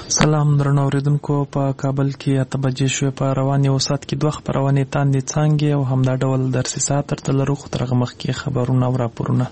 سلام درنو اوریدونکو، په کابل کې 8 بجې شوې. په رواني اوسات کې 2 خبرونه تاندې څانګې او همدا ډول درسي ساعت تر لرو خو ترغه مخ کې خبرونه او راپورونه.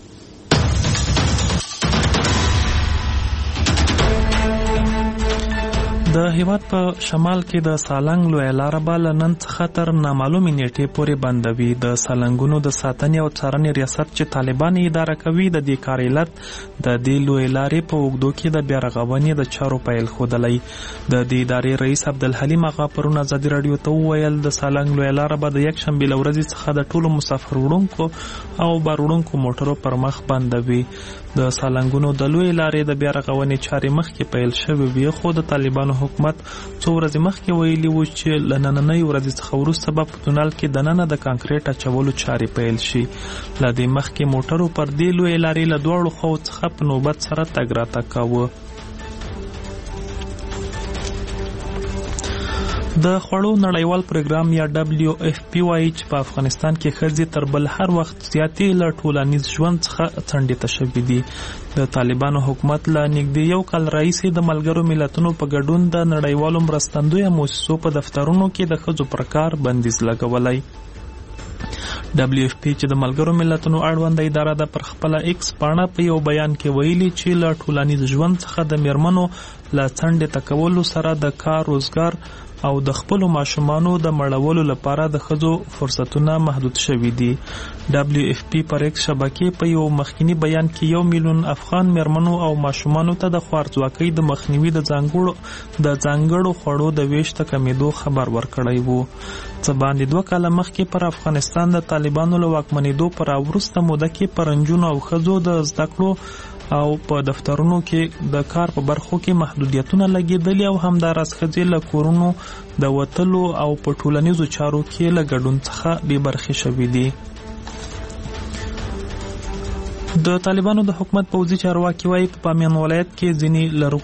د هیواد په شمال کې د سالنګ لویه لاره به له نن څخه تر نامعلومې نیټې پورې بنده وي. د سالنګونو د ساتنې او څارنې ریاست چې طالبان یې اداره کوي د دې کار علت د دې لویې لارې په اوږدو کې د بیا رغونې د چارو پیل ښودلی. د دې ادارې رئیس عبدالحلیم اغا پرون ازادي راډیو ته وویل د سالنګ لویه لاره به د یکشنبې له ورځې څخه د ټولو مسافر وړونکو او بار وړونکو موټرو پر مخ بنده وي. د سالنګونو د لویې لارې د بیا رغونې چارې مخکې پیل شوې وي، خو د طالبانو حکومت څو ورځې مخکې ویلي وو چې له نننۍ ورځې څخه وروسته به په تونل کې دننه د کانکریټ اچولو چارې پیل شي. له دې مخکې موټرو پر دې لویې لارې له دواړو خواو څخه په نوبت سره تګ راتګ کاوه. د خوړو نړیوال پروګرام یا WFP وایي چې په افغانستان کې ښځې تر بل هر وخت زیاتې له ټولنیز ژوند څخه څنډې شوي دي. د طالبانو حکومت له نږدې 1 کال راهیسې د ملګرو ملتونو په ګډون د نړیوالو مرستندویه موسسو په دفترونو کې د ښځو پر کار بندیز لګولی. WFP چې د ملګرو ملتونو اړونده اداره ده پر خپله ایکس پاڼه په یو بیان کې ویلي چې له ټولنیز ژوند څخه د میرمنو له څنډې تکولو سره د کار روزګار او د خپلو ماشومانو د مړولو لپاره د ښځو فرصتونه محدود شوي دي. WFP پر ایکس شبکې په یو مخکینی بیان کې 1 میلیون افغان میرمنو او ماشومانو ته د خوارځواکۍ د مخنیوي د ځانګړو خوړو د ویش د کمیدو خبر ورکړی وو. څه باندې 2 کاله مخکې پر افغانستان د طالبانو له واکمنېدو پر وروسته موده کې پر نجونو او ښځو د زده کړو او په دفترونو کې د کار په برخو کې محدودیتونه لګېدلي او همداراز ښځې له کورونو د وتلو او په ټولنیزو چارو کې له ګډون څخه بې برخې شوي دي. د طالبانو د حکومت پوځي چارواکي وایي په بامیان ولایت کې ځینو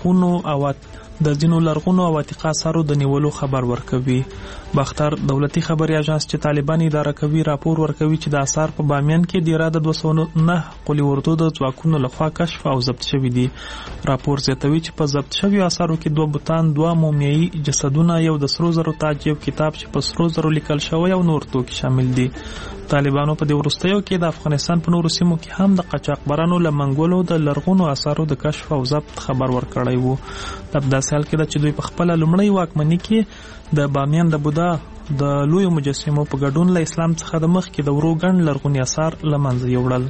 لرغونو او عتیقه اثارو د نیولو خبر ورکوي. باختر دولتي خبري اژانس چې طالبان اداره کوي راپور ورکوي چې د اثار په بامیان کې ډیره د 209 قلي اردو د ځواکونو لخوا کشف او ضبط شوي دي. راپور زیاتوي چې په ضبط شویو اثارو کې 2 بوتان، 2 مومیایي جسدونه، یو د سرو زرو تاج، یو کتاب چې په سرو زرو لیکل شوی او نور توکي شامل دي. طالبانو په دې وروستیو کې د افغانستان په نورو سیمو کې هم د قاچاقبرانو له منګولو د لرغونو اثارو د کشف او ضبط خبر ورکړی وو. په داسې حال کې ده چې دوی په خپله لومړۍ واکمنۍ کې د بامیان د بودا د لویو مجسمو په ګډون له اسلام څخه د مخکې د ورو ګڼ لرغوني اثار له منځه یوړل.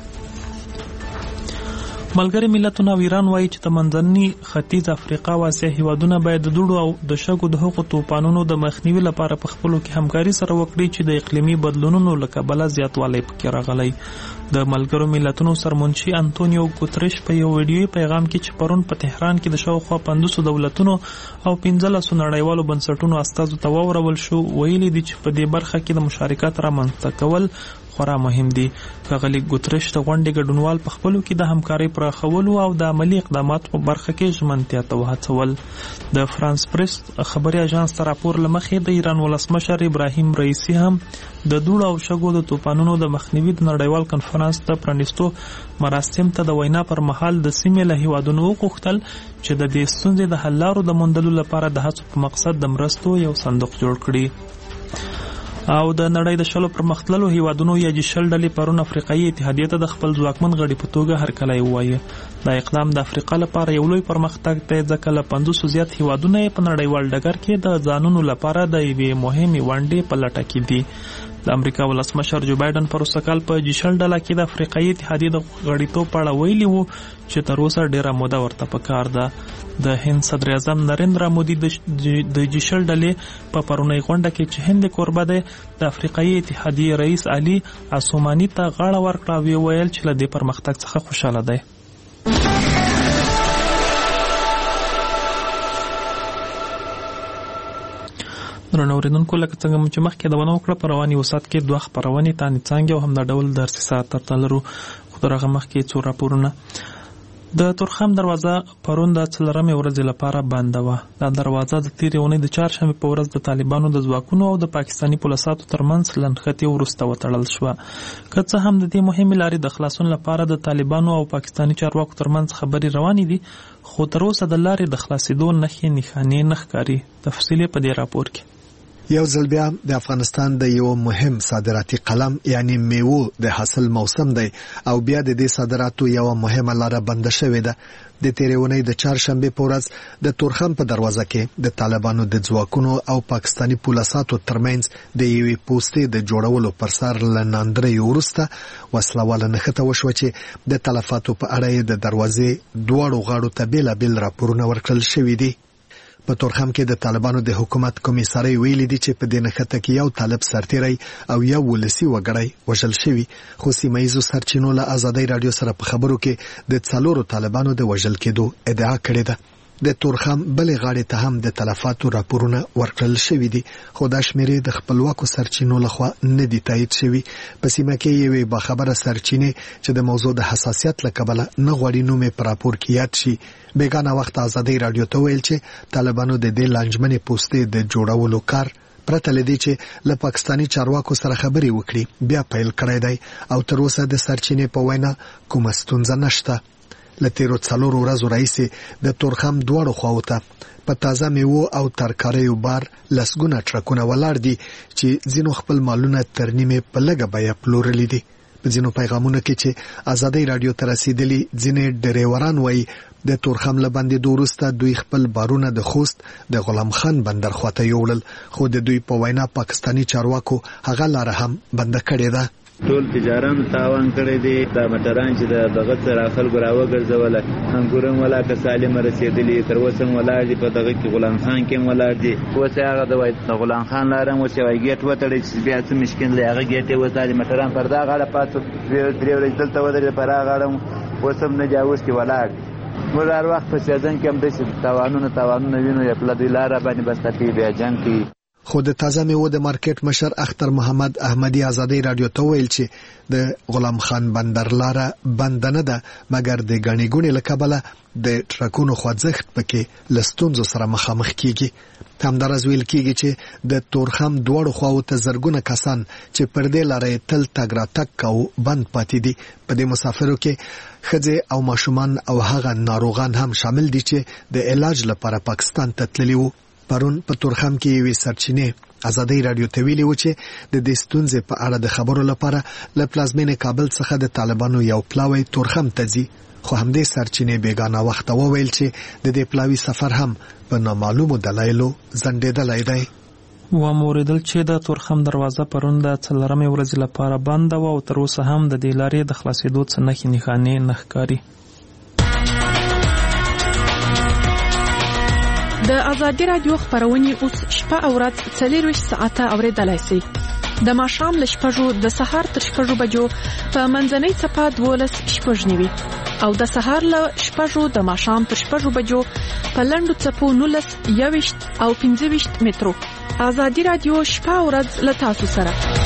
ملګري ملتونه او ایران وایي چې د منځني ختیځ افریقا او اسیا هیوادونه باید د دوړو او د شګو د هغو طوفانونو د مخنیوي لپاره په خپلو کې همکاري سره وکړي چې د اقلیمي بدلونونو له کبله زیاتوالی پکې راغلی. د ملګرو ملتونو سرمنشي انتونیو ګوتریش په یو ویډیویي پیغام کې چې پرون په تهران کې د شاوخوا 500 دولتونو او 15 نړیوالو بنسټونو استازو ته واورول شو، ویلي دي چې په دې برخه کې د مشارکت رامنځته کول خورا مهم دي. ښاغلي ګوتریش د غونډې ګډونوال په خپلو کې د همکارۍ پراخولو او د عملي اقداماتو په برخه کې ژمنتیا ته وهڅول. د فرانس پریس خبري اژانس ته راپور له مخې د ایران ولسمشر ابراهیم رئیسي هم د دوړو او شګو د طوفانونو د مخنیوي د نړیوال کنفرانس د پرانیستو مراسم ته د وینا پر مهال د سیمې له هیوادونو وغوښتل چې د دې ستونزې د حل لارو د موندلو لپاره د هڅو په مقصد د مرستو یو صندوق جوړ کړي. او د نړۍ د 10 پرمختللو هیوادونو یا G20 ډلې پرون افریقایي اتحادیې ته د خپل ځواکمن غړي په توګه هرکلی ووایه. دا اقدام د افریقا لپاره یو لوی پرمختګ دی ځکه له 500 زیات هیوادونه په نړیوال ډګر کې د ځانونو لپاره د یوې مهمې ونډې په لټه کې دي. د امریکا ولسمشر جو بایدن پر وسکال په G20 ډله کې د افریقایي اتحادیې د غړیتوب په اړه ویلي وو چې تر اوسه ډیره موده ورته پکار ده. د هند صدر اعظم نریندرا مودي د G20 ډلې په پرونۍ غونډه کې چې هند کوربه دی د افریقایي اتحادیې رئیس علي عثماني ته غاړه ورکړه او ویل چې له دې پرمختګ څخه خوشاله دی. درنو اوریدونکو، لکه څنګه چې مخکې د ونه وکړه په رواني وسات کې 2 خبرونه تاندې څانګې او همدا ډول درسي ساعت تر لرو خو درغه مخکې 2 راپورونه. د تورخم دروازه پرون د 4مې ورځې لپاره بنده وه. دا دروازه د تېرې اونۍ د چهارشنبې په ورځ د طالبانو د ځواکونو او د پاکستاني پولیسو ترمنځ لنډخطي وروسته وتړل شوه. که څه هم د دې مهمې لارې د خلاصون لپاره د طالبانو او پاکستاني چارواکو ترمنځ خبرې روانې دي، خو تر اوسه د لارې د خلاصېدو نښانې نه ښکاري. تفصیل یې په دې راپور کې. یو ځل بیا د افغانستان د یو مهم صادراتي قلم یعنی میوو د حاصل موسم دی او بیا د دې صادراتو یو مهمه لاره بنده شوې ده. د تېرې اونۍ د چهارشنبې په ورځ د تورخم په دروازه کې د طالبانو د ځواکونو او پاکستاني پولیسو ترمنځ د یوې پوستې د جوړولو پر سر له ناندرۍ وروسته وسلواله نښته وشوه چې د تلفاتو په اړه د دروازې دواړو غاړو ته بېلابېل راپورونه ورکړل شوي دي. په تورخم کې د طالبانو د حکومت کمیسارۍ ویلي دي چې په دې نښته کې یو طالب سرتیری او یو ولسي وګړی وژل شوي، خو سیمه ییزو سرچینو له ازادۍ رادیو سره په خبرو کې د 4 طالبانو د وژل کېدو ادعا کړې ده. د تورخم بلې غاړې ته هم د تلفاتو راپورونه ورکړل شوي دي، خو دا شمیرې د خپلواکو سرچینو لخوا نه دي تایید شوي. په سیمه کې یوې باخبره سرچینې چې د موضوع د حساسیت له کبله نه غواړي نوم یې په راپور کې یاد شي، بیګانه وخت ازادۍ رادیو ته ویل چې طالبانو د دې لانجمنې پوستې د جوړولو کار پرته لدی چې له پاکستاني چارواکو سره خبرې وکړي بیا پیل کړی دی او تر اوسه د سرچینې په وینا کومه ستونزه نشته. له تیرو 4 ورځو راهیسې د تورخم دواړو خواو ته په تازه میوو او ترکاریو بار لسګونه ټرکونه ولاړ دي چې ځینو خپل مالونه تر نیمې په لږه بیه پلورلي دي. په ځینو پیغامونو کې چې ازادۍ رادیو ته رسیدلي ځینې ډریوران وایي د تورخم له بندېدو وروسته دوی خپل بارونه د خوست د غلام خان بندر خواته یوړل، خو د دوی په وینا پاکستاني چارواکو هغه لاره هم بنده کړې ده. ټول تجارانو تاوان کړی دی. دا موټران چې دغه سره خلکو راوګرځول انګورم ولا که سالم رسیدلی تر اوسه ولاړ دي. په دغه کې غلام خان کې ولاړ دي. اوس هغه د غلام خان لارم اوس یو ګیټ وتړي چې بیا څه مشکل دی. هغه ګیټ یې وتړي موټران پر دا غاړه پاتو 3 ورځې دلته ودرېد پر هغه غاړه اوس هم نه جاوز کې ولاړ. موږ هر وخت په سیزن کې هم داسې تاوانونه وینو یا په دې لاره باندې بس تکي بیا جنګ کوي. خو د تازه میوو د مارکیټ مشر اختر محمد احمدی ازادۍ رادیو ته ویل چې د غلام خان بندر لاره بند نه ده، مګر د غنی ګونې له کبله د ټرکونو خوځښت پکې لستونزو سره مخامخ کیږي. همدارس ویل کیږي چې د تورخم دواړو خواو ته زرګونه کسان چې پر دې لارې تل تګ راتګ کوي بند پاتې دي. په دې مسافرو کې ښځې او ماشومان او هغه ناروغان هم شامل دي چې د علاج لپاره پاکستان ته تللي وو. پرون په تورخم کې یوې سرچینې ازادۍ رادیو ته ویلي و چې د دې ستونزې په اړه د خبرو لپاره له پلازمینې کابل څخه د طالبانو یو پلاوی تورخم ته ځي، خو همدې سرچینې بیګانه وخت وویل چې د دې پلاوي سفر هم په نامعلومو دلایلو ځنډېدلی دی. وموریدل چې د تورخم دروازه پرون د 4مې ورځې لپاره بنده وه او تر اوسه هم د دې لارې د خلاصېدو څه نښانې نه ښکاري. د ازادي رادیو خبرونه اوس شپه او ورځ 24 ساعته اوریدلای شئ. د ماښام له 6 د سهار تر 6 بجو په منځنۍ څپه 12:09 او د سهار له 6 د ماښام تر 6 بجو په لنډو څپو 19 او 15 مترو. ازادي رادیو شپه او ورځ له تاسو سره.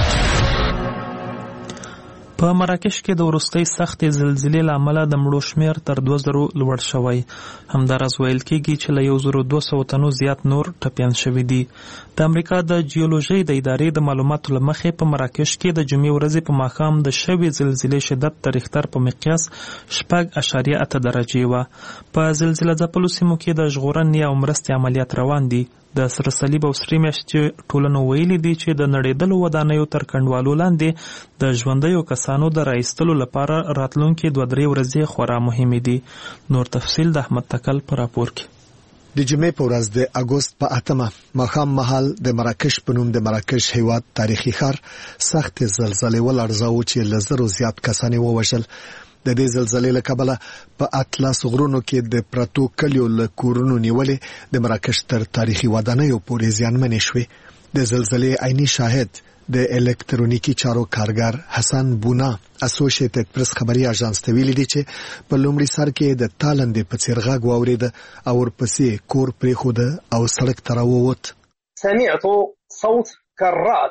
په مراکش کې د وروستۍ سختې زلزلې له امله د مړو شمېر تر 2000 لوړ شوی. همداراز ویل کېږي چې له 1200 تنو زیات نور ټپیان شوي دي. د امریکا د جیولوژۍ د ادارې د معلوماتو له مخې په مراکش کې د جمعې ورځې په ماښام د شوې زلزلې شدت د ریختر په مقیاس 6.8 درجې وه. په زلزله ځپلو سیمو کې د ژغورنې او مرستې عملیات روان دي. د سره صلیب او سرې میاشتې ټولنو ویلي دي چې د نړېدلو ودانیو تر کنډوالو لاندې د ژوندیو کسانو د راایستلو لپاره راتلونکي 2-3 ورځې خورا مهمې دي. نور تفصیل د احمد تکل په راپور کې. د جمعې په ورځ د اګوست په 8 ماښام مهال د مراکش په نوم د مراکش هیواد تاریخي ښار سخت زلزلې ولړزاوه چې له 1000 زیات کسان ووژل. د دې زلزلې له کبله په اطلس غرونو کې د پرتو کلیو له کورونو نیولې د مراکش تر تاریخي ودانیو پورې زیانمنې شوې. د زلزلې عیني شاهد د الکترونیکی چارو کارګر حسن بونا اسوسییټډ پریس خبري اژانس ته ویلي دي چې په لومړي سر کې د تالندې په څیر غږ واورید او ورپسې کور پرېښود او سړک ته راووت. سمعت صوت كرات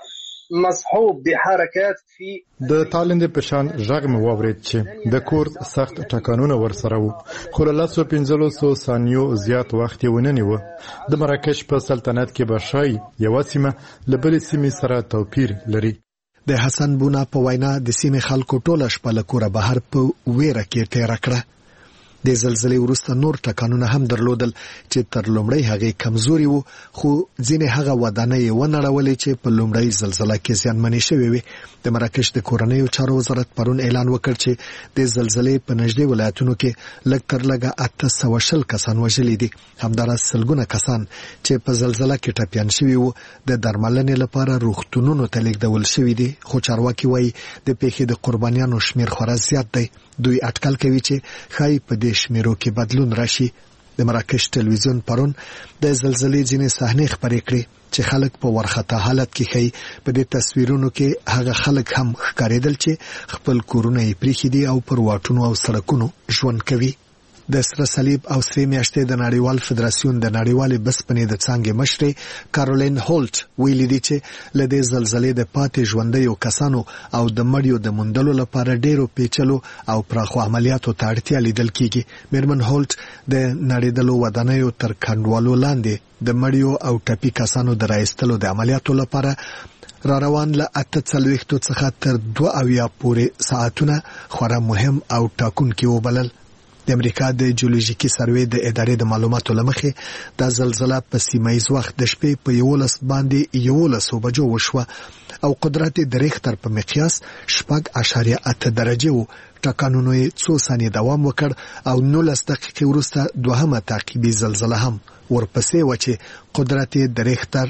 مصحوب بحركات في د تالند په شان ژغ مې واورېد چې د کورس سخت ټکانونه ورسره وو، خو له 1500 ثانیو زیات وخت یې ونه نیوه. د مراکش په سلطنت کې به ښایي یوه سیمه له بلې سیمې سره توپیر لري. د حسن بونا په وینا د سیمې خلکو ټوله شپه له کوره بهر په ویره کې تېره کړه. د زلزلې وروسته نور ټکانونه هم درلودل چې تر لومړۍ هغې کمزوري وو، خو ځینې هغه ودانۍ ونړولې چې په لومړۍ زلزله کې زیانمنې شوې وې. د مراکش د کورنیو چارو وزارت پرون اعلان وکړ چې د زلزلې په نږدې ولایتونو کې لږ تر لږه 820 کسان وژلي دي. همداراز سلګونه کسان چې په زلزله کې ټپیان شوي وو د درملنې لپاره روغتونونو ته لیږدول شوي دي، خو چارواکي وایي د پیښې د قربانیانو شمیر خورا زیات دی. دوی اټکل کوي چې ښایي په دې شمیرو کې بدلون راشي. د مراکش ټلویزیون پرون د زلزلې ځینې صحنې خپرې کړې چې خلک په ورخطا حالت کې ښایي. په دې تصویرونو کې هغه خلک هم ښکارېدل چې خپل کورونه یې پریښي دي او پر واټونو او سړکونو ژوند کوي. د سره صلیب او سرې میاشتې د نړیوال فدراسیون د نړیوالې بسپنې د څانګې مشرې کارولین هولټ ویلي دي چې له دې زلزلې د پاتې ژوندیو کسانو او د مړیو د موندلو لپاره ډېرو پیچلو او پراخو عملیاتو ته اړتیا لیدل کیږي. میرمن هولټ د نړیدلو ودانیو تر کنډوالو لاندې د مړیو او ټپي کسانو د راایستلو د عملیاتو لپاره را روان له 48 څخه تر 2 پورې ساعتونه خورا مهم او ټاکونکي وبلل. د امریکا د جیولوژیکي سروې د ادارې د معلوماتو لمخې د زلزله په سیمایي وخت د شپې په 11 باندې 11 بجو وشوه او قدرت د ریختر په مقیاس 6.8 درجه وو. ټکانونو یې 2 ثانیې دوام وکړ او 19 دقیقې وروسته دوهمه تعقیبي زلزله هم ورپسې و چې قدرت د ریختر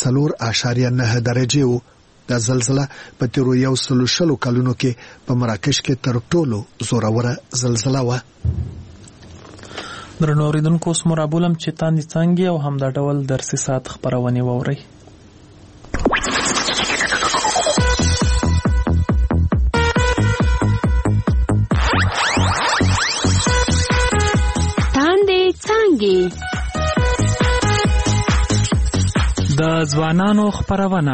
4.9 درجه وو. دا زلزله په تیرو 100 کلونو کې په مراکش کې تر ټولو زوروره زلزله وه. درنو اوریدونکو، اوس مو رابولم چې تاندې څانګې او همدا ډول درسي ساعت خپرونې واورئ. تاندې څانګې د ځوانانو خپرونه.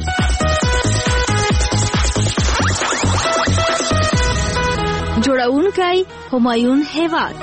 جوړونکی همایون هیواد.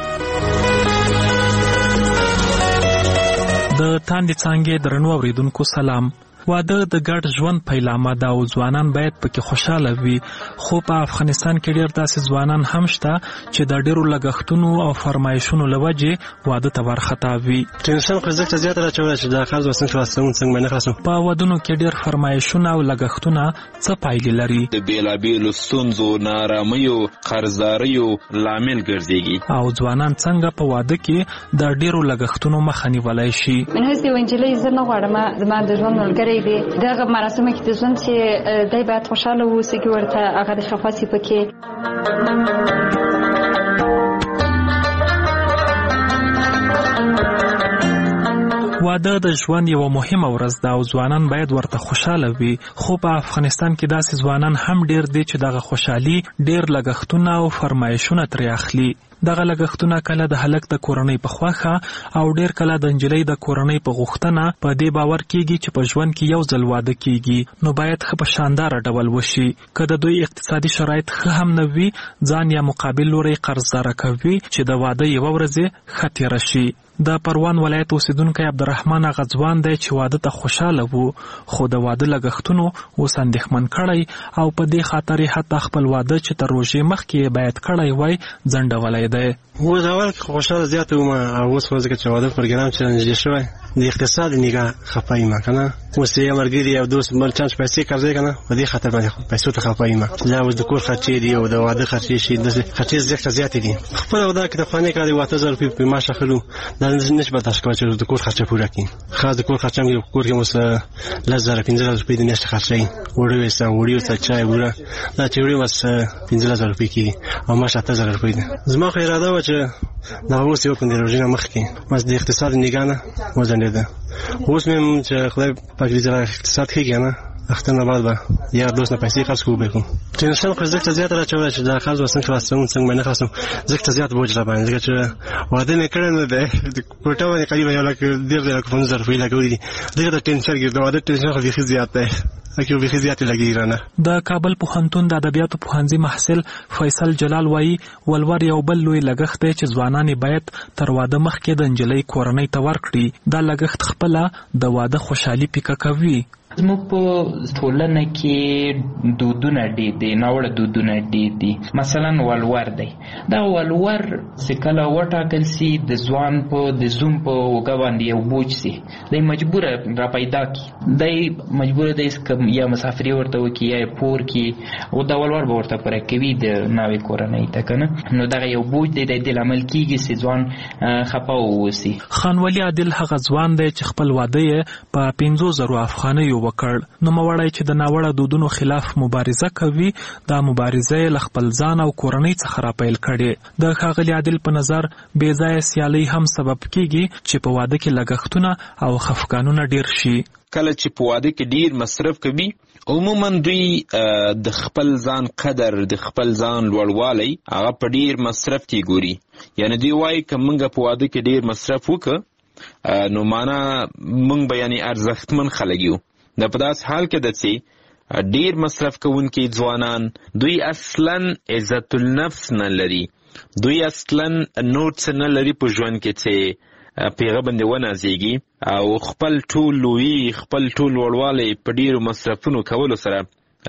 د تاندې څانګې درنو اوریدونکو سلام. واده د ګډ ژوند پیلامه ده او ځوانان باید پکې خوشاله وي، خو په افغانستان کې ډېر داسې ځوانان هم شته چې د ډېرو لګښتونو او فرمایشونو له وجې واده ته ورخطا وي. ټینشن خو زیات راچوي چې دا قرض وسنګ خلاصون څنګه نه خلاصون. په ودونو کې ډېر فرمایشونه او لګښتونه څه پایلې لري؟ د بیلابیلو ستونزو، نارامیو، قرضداریو لامل ګرځيږي. او ځوانان څنګه په واده کې د ډېرو لګښتونو مخه نیولای شي؟ من هڅه وینجلې زه نه غواړم زما د ژوند ملګری دی دغه مراسمو کې د ژوند چې دای باید خوشاله اوسي کې ورته هغه د خفاسي پکې. واده د ژوند یو مهمه ورځ ده او ځوانان باید ورته خوشاله وي، خو په افغانستان کې داسې ځوانان هم ډیر دي چې دغه خوشحالي ډیر لګښتونه او فرمایشونه ترې اخلي. دغه لګښتونه کله د هلک د کورنۍ په خوښه او ډیر کله د نجلۍ د کورنۍ په غوښتنه په دې باور کیږي چې په ژوند کې یو ځل واده کیږي، نو باید ښه په شاندار ډول وشي. که د دوی اقتصادي شرایط ښه هم نه وي، ځان یا مقابل لوري قرضدار کوي چې د واده یوه ورځ ښه تېره شي. د پروان ولایت اوسیدونکی عبدالرحمن غزوان دی چې واده ته خوشاله وو، خو د واده لګښتونو اوس اندېښمن کړی او په دې خاطر حتی خپل واده چې تر روژې مخکې باید کړی وای ځنډولی دی. اوس اول کې خوشاله زیات وم او اوس ځکه چې واده پروګرام چې نږدې شوی د اقتصاد نگاه خپای ما کنه اوس یې مرګري او دوست مل چانس پیسې قرضې کنه په دې خاطر باندې پیسې ته خپای ما لا اوس د کور خرچې دی او د واده خرچې شي د خرچې زیات دي. خپل واده کې د خانه کار دی 8000 روپۍ په ماشه خلو دا نشي برداشت کوي چې د کور خرچه پوره کړي. خاص د کور خرچه مې کور کې اوس 1500 روپۍ د میاشتې خرچې وړي څه چای وړه دا چې وړي اوس 1500 روپۍ کیږي او ماشه 8000 روپۍ ده. زما خو اراده و چې دا اوس یو کوم د روزنه مخ کې مس د اقتصاد نگاه نه وزنده اوس مې چې خدای پاک دې زړه اقتصاد کې کنه اختر نه بعد به یا دوست نه پیسې خرڅ کوو به ټینشن خو زه زیات راچوي چې دا خرڅ وسنګ خلاصوم څنګه نه خلاصوم زه زیات بوج را باندې چې واده نه کړم نه ده کوټه باندې قریب یو لکه 15,000 روپۍ لګولې دي دا ټینشن کې دا واده ټینشن خو بيخي زیات ده اکیو بيخي زیات لګیرانه. د کابل پوهنتون د ادبیاتو پوهنځي محصل فیصل جلال وایي ولور یو بل لوی لګښت دی چې ځوانان باید تر واده مخکې د نجلۍ کورنۍ ته ورکړي. دا لګښت خپله د واده خوشحالي پیکه کوي. زموږ په ټولنه کې دودونه ډېر دي، ناوړه دودونه ډېر دي. مثلا ولور دی، دا ولور چې کله وټاکل سي د ځوان په د زوم په اوږه باندې یو بوج سي، دی مجبوره را پیدا کړي، دی مجبوره دی یا مسافري ورته وکړي یا پور کړي او دا ولور به ورته پوره کوي د ناوې کورنۍ ته که نه، نو دغه یو بوج دی د دې لامل کېږي چې ځوان خفه واوسي. خانولي عادل هغه ځوان دی چې خپل واده یې په 50,000 افغانیو وکړ. نو موړی چې د ناوړه دودونو خلاف مبارزه کوي، دا مبارزه له خپل ځان او کورنۍ څخه راپیل کړي. د ښاغلي عادل په نظر بې ځایه سیالۍ هم سبب کیږي چې په واده کې لګښتونه او خفګانونه ډیر شي. کله چې په واده کې ډیر مصرف کوي عموما دوی د خپل ځان قدر د خپل ځان لوړوالی هغه په ډیر مصرف کې ګوري. یعنی دوی وایي که موږ په واده کې ډیر مصرف وکړو نو معنا موږ به یعنی ارزښتمن خلک یو. د په داس حال کې د چې ډیر مصرف کوونکي ځوانان دوی اصلا عزت النفس نه لري، دوی اصلا نور څه نه لري په ژوند کې چې پیغه باندې ونازېږي او خپل ټول لوی خپل ټول لوړوالی په ډیرو مصرفونو کولو سره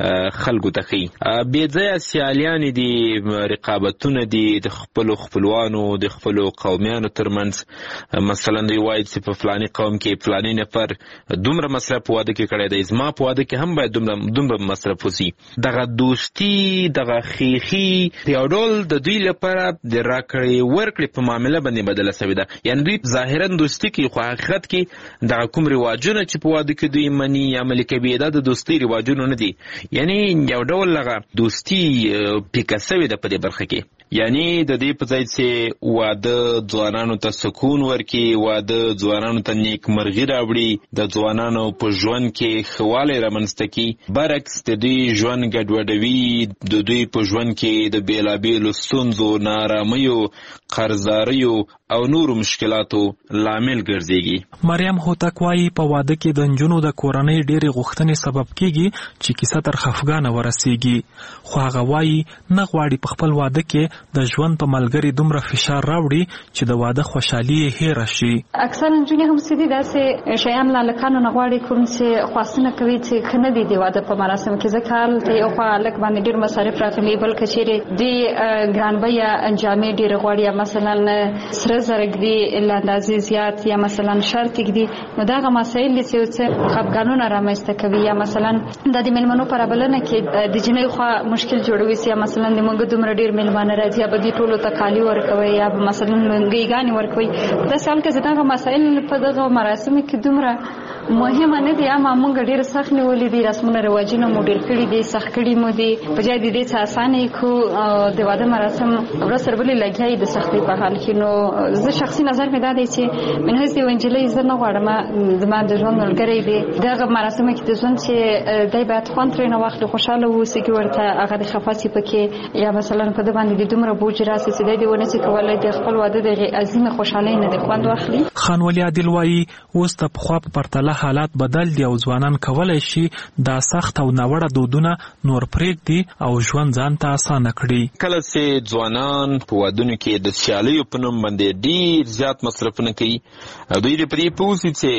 خلکو ته ښیي. بې ځایه سیالیانې دي، رقابتونه دي د خپلو خپلوانو د خپلو قومیانو ترمنځ. مثلا دوی وایي چې په فلاني قوم کې فلاني نفر دومره مصرف په واده کې کړی دی، زما په واده کې هم باید دومره مصرف وسي. دغه دوستي دغه خیخي په یو ډول د دوی لپاره د راکړې ورکړې په معامله باندې بدله سوې ده. یعنې دوی ظاهرا دوستي کوي خو حقیقت کې دغه کوم رواجونه چې په واده کې دوی مني عملي کوي دا د دوستۍ رواجونه نه دي. یعنی یو ډول لغه دوستی پیکه سوې ده په دې برخه کې. یعنی د دې په ځای چې واده ځوانانو ته سکون ورکړي، واده ځوانانو ته نیکمرغي راوړي، د ځوانانو په ژوند کې ښه والی رامنځته کړي، برعکس د دوی ژوند ګډوډوي، د دوی په ژوند کې د بېلابېلو ستونزو، نااراميو، قرضداریو او نورو مشکلاتو لامل ګرځېږي. مریم هوتک وایي په واده کې د نجونو د کورنۍ ډېرې غوښتنې سبب کېږي چې کیسه تر خفګانه ورسېږي. خو هغه وایي نه غواړي په خپل واده کې د ژوند په ملګري دومره فشار راوړي چې د واده خوشحالي یې هېره شي. اکثر نجونې هم څه دي داسې شیان له هلکانو نه غواړي کوم چې خواستونه کوي چې ښه نه دي د واده په مراسمو کې، ځکه هلته یو خوا هلک باندې ډېر مصارف راغلي، بل که چېرې دوی ګرانبیه جامې ډېرې غواړي یا مثلا سره زره ږدي له اندازې زیات یا مثلا شرط ږدي، نو دغه مسایل دي چې څه خفګانونه رامنځته کوي. یا مثلا د میلمنو په رابلنه کې د جنۍ خوا مشکل جوړوي چې یا مثلا د موږ دومره ډېر میلمانه راځي یا به دوی ټولو ته کالي ورکوي یا به مثلا لونګۍ ورکوي. په داسې حال کې چې دغه مسایل په دغه مراسمو کې دومره مهمه نه دي، اما موږ ډېر سخت نیولي دي، رسمونه رواجونه مو ډېر کړي دي، سخت کړي مو دي، په ځای د دې څه اسانه کړو د واده مراسم ورځ تر بلې لګیا یي د سختۍ په حال کې. نو زه شخصي نظر مې دا دی چې من هسې یوه نجلۍ زه نه غواړم زما د ژوند ملګری دی دغه مراسمو کې د ژوند چې دی باید خوند ترېنه واخلي، خوشحاله واوسي، کې ورته هغه د خفه سي پکې یا مثلا په ده باندې د دومره بوج راسي چې دی دې ونه سي کولی د خپل واده د عظیمې خوشحالۍ نه د خوند واخلي. خانولي عادل وایي اوس د پخوا په پرتله حالات بدل دي او ځوانان کولی شي دا سخت او ناوړه دودونه نور پرېږدي او ژوند ځان ته اسانه کړي. کله چې ځوانان په وادونو کې د سیالیو په نوم باندې ډېر زیات مصرفونه کوي، دوی دې پرې پوه سي چې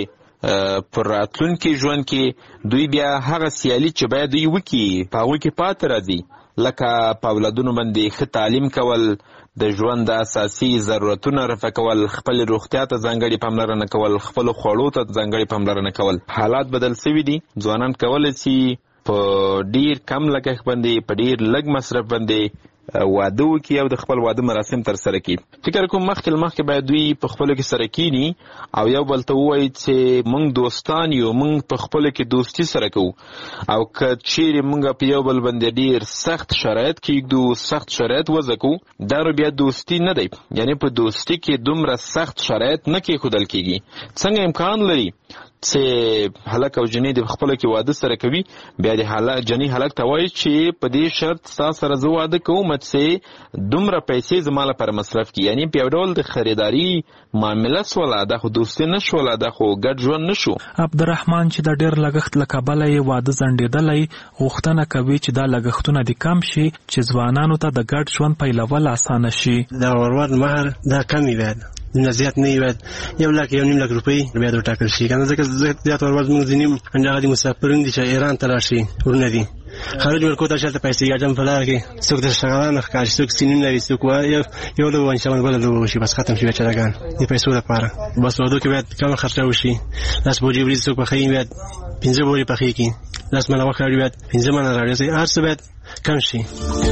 پر راتلونکي ژوند کې دوی بیا هغه سیالي چې باید دوی وکړي په هغوی کې پاتې راځي، لکه په اولادونو باندې ښه تعلیم کول، د ژوند د اساسي ضرورتونه رفع کول، خپل روغتیا ته ځانګړې پاملرنه کول، خپلو خوړو ته ځانګړې پاملرنه کول. حالات بدل سوي دي، ځوانان کولی شي په ډیر کم لګښت باندې په ډیر لږ مصرف باندې واده وکړي او د خپل واده مراسم تر سره کړي. فکر کوم مخکې باید دوی په خپلو کې سره کینی او یو بل ته ووایي چې موږ دوستان یو، موږ په خپلو کې دوستي سره کوو، او که چیرې موږ په یو بل باندې ډیر سخت شرایط کېږدو، سخت شرایط وضع کوو، دا نو بیا دوستي نه دی. یعنې په دوستي کې دومره سخت شرایط نه کېښودل کېږي. څنګه امکان لري چې هلک او جنې د خپل کې واده سره کوي، بیا د جنې هلک ته وایي چې په دې شرط ستا سره زه واده کوم چې دومره پیسې زما لپاره مصرف کړي. یعنی په یو ډول د خریداري معامله سوله، دا خو دوستي نه شوله، دا خو ګډ ژوند نه شو. عبدالرحمن چې د ډېر لګښت له کبله یې واده ځنډېدلی، غوښتنه کوي چې دا لګښتونه دې کم شي چې ځوانانو ته د ګډ ژوند پیلول اسانه شي. دا ورور مهر دا کم وي، باید نه زیات نه وي، باید 1,00,000 1,500,000 روپۍ باید وټاکل شي. کنه ځکه زیات ورور زموږ ځینې هغه د مسافرون دي چې ایران ته راشي، ورونه دي خارج ورکو ته شلته پیسې ګټم په لار کې، څوک د شغالانه ښکاري، څوک سینین لري، څوک یو لوبه انشاءالله بله لوبه وشي، بس ختم شي بیچارهګان د پیسو لپاره. بس واده کې باید کمه خرچه وشي، 10 بوجې وریځې څوک پخوي باید 15 بوجې پخې کړي، 10 منه غوښه راوړي باید 15 منه راوړي، هر څه باید کم شي.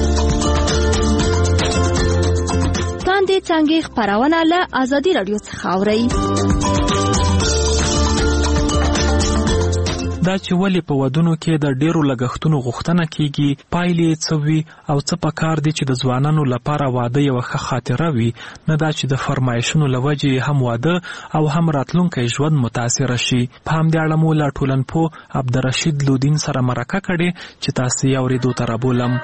لاندې څنګه خبرونه له ازادي رادیو څخه اورئ. دا چې ولې په ودونو کې د ډیرو لګښتونو غوښتنه کیږي، پایلې څه وي او څه پکار دي چې د ځوانانو لپاره واده یو ښه خاطره وي، نه دا چې د فرمایشونو له وجې هم واده او هم راتلونکی ژوند متاثره شي. په همدې اړه مو له ټولنپوه عبدالرشید لودین سره مرکه کړې چې تاسو یې اورېدو ته رابولم.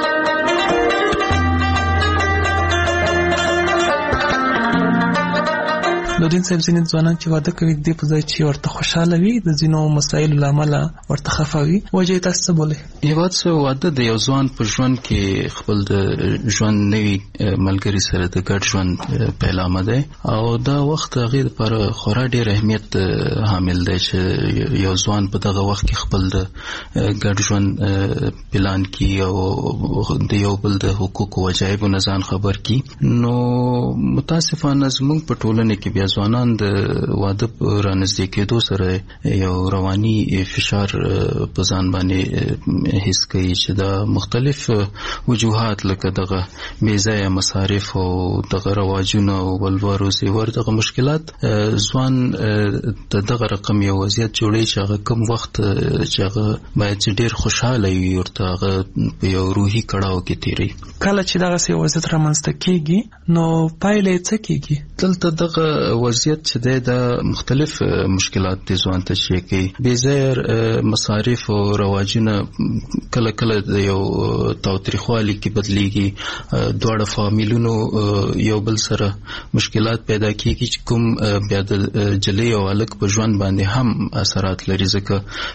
لودین صاحب، ځینې ځوانان چې واده کوي د دې په ځای چې ورته خوشحاله وي، د ځینو مسایلو له امله ورته خفه وي، وجه یې تاسو څه بولئ؟ یوازې واده د یو ځوان په ژوند کې خپل د ژوند نوي ملګري سره د ګډ ژوند پیلامه دی، او دا وخت هغې لپاره خورا ډېر اهمیت حامل دی چې یو ځوان په دغه وخت کې خپل د ګډ ژوند پلان کړي او د یو بل د حقوقو وجایبو نه ځان خبر کړي. نو متاسفانه زموږ په ټولنه کې بیا ځوانان د واده رانږدې کېدو سره یو رواني فشار په ځان باندې حس کوي چې دا مختلف وجوهات لکه دغه بې ځایه مصارف او دغه رواجونه او ولور او زیور دغه مشکلات ځوان د دغه رقم یو وضعیت جوړوي چې هغه کم وخت چې هغه باید چې ډېر خوشحاله وي ورته هغه په یو روحي کړاو کې تېروي. کله چې دغسې وضعیت رامنځته کېږي نو پایله یې څه کېږي؟ دلته دغه وضعیت چې دی دا مختلف مشکلات د ځوان ته شي کوي. بې ځایه مصارف او رواجونه کله کله د یو تاوتریخوالي کې بدلیږي، دواړه فامیلونو یو بل سره مشکلات پیدا کېږي چې کوم بیا د جلۍ او هلک په ژوند باندې هم اثرات لري، ځکه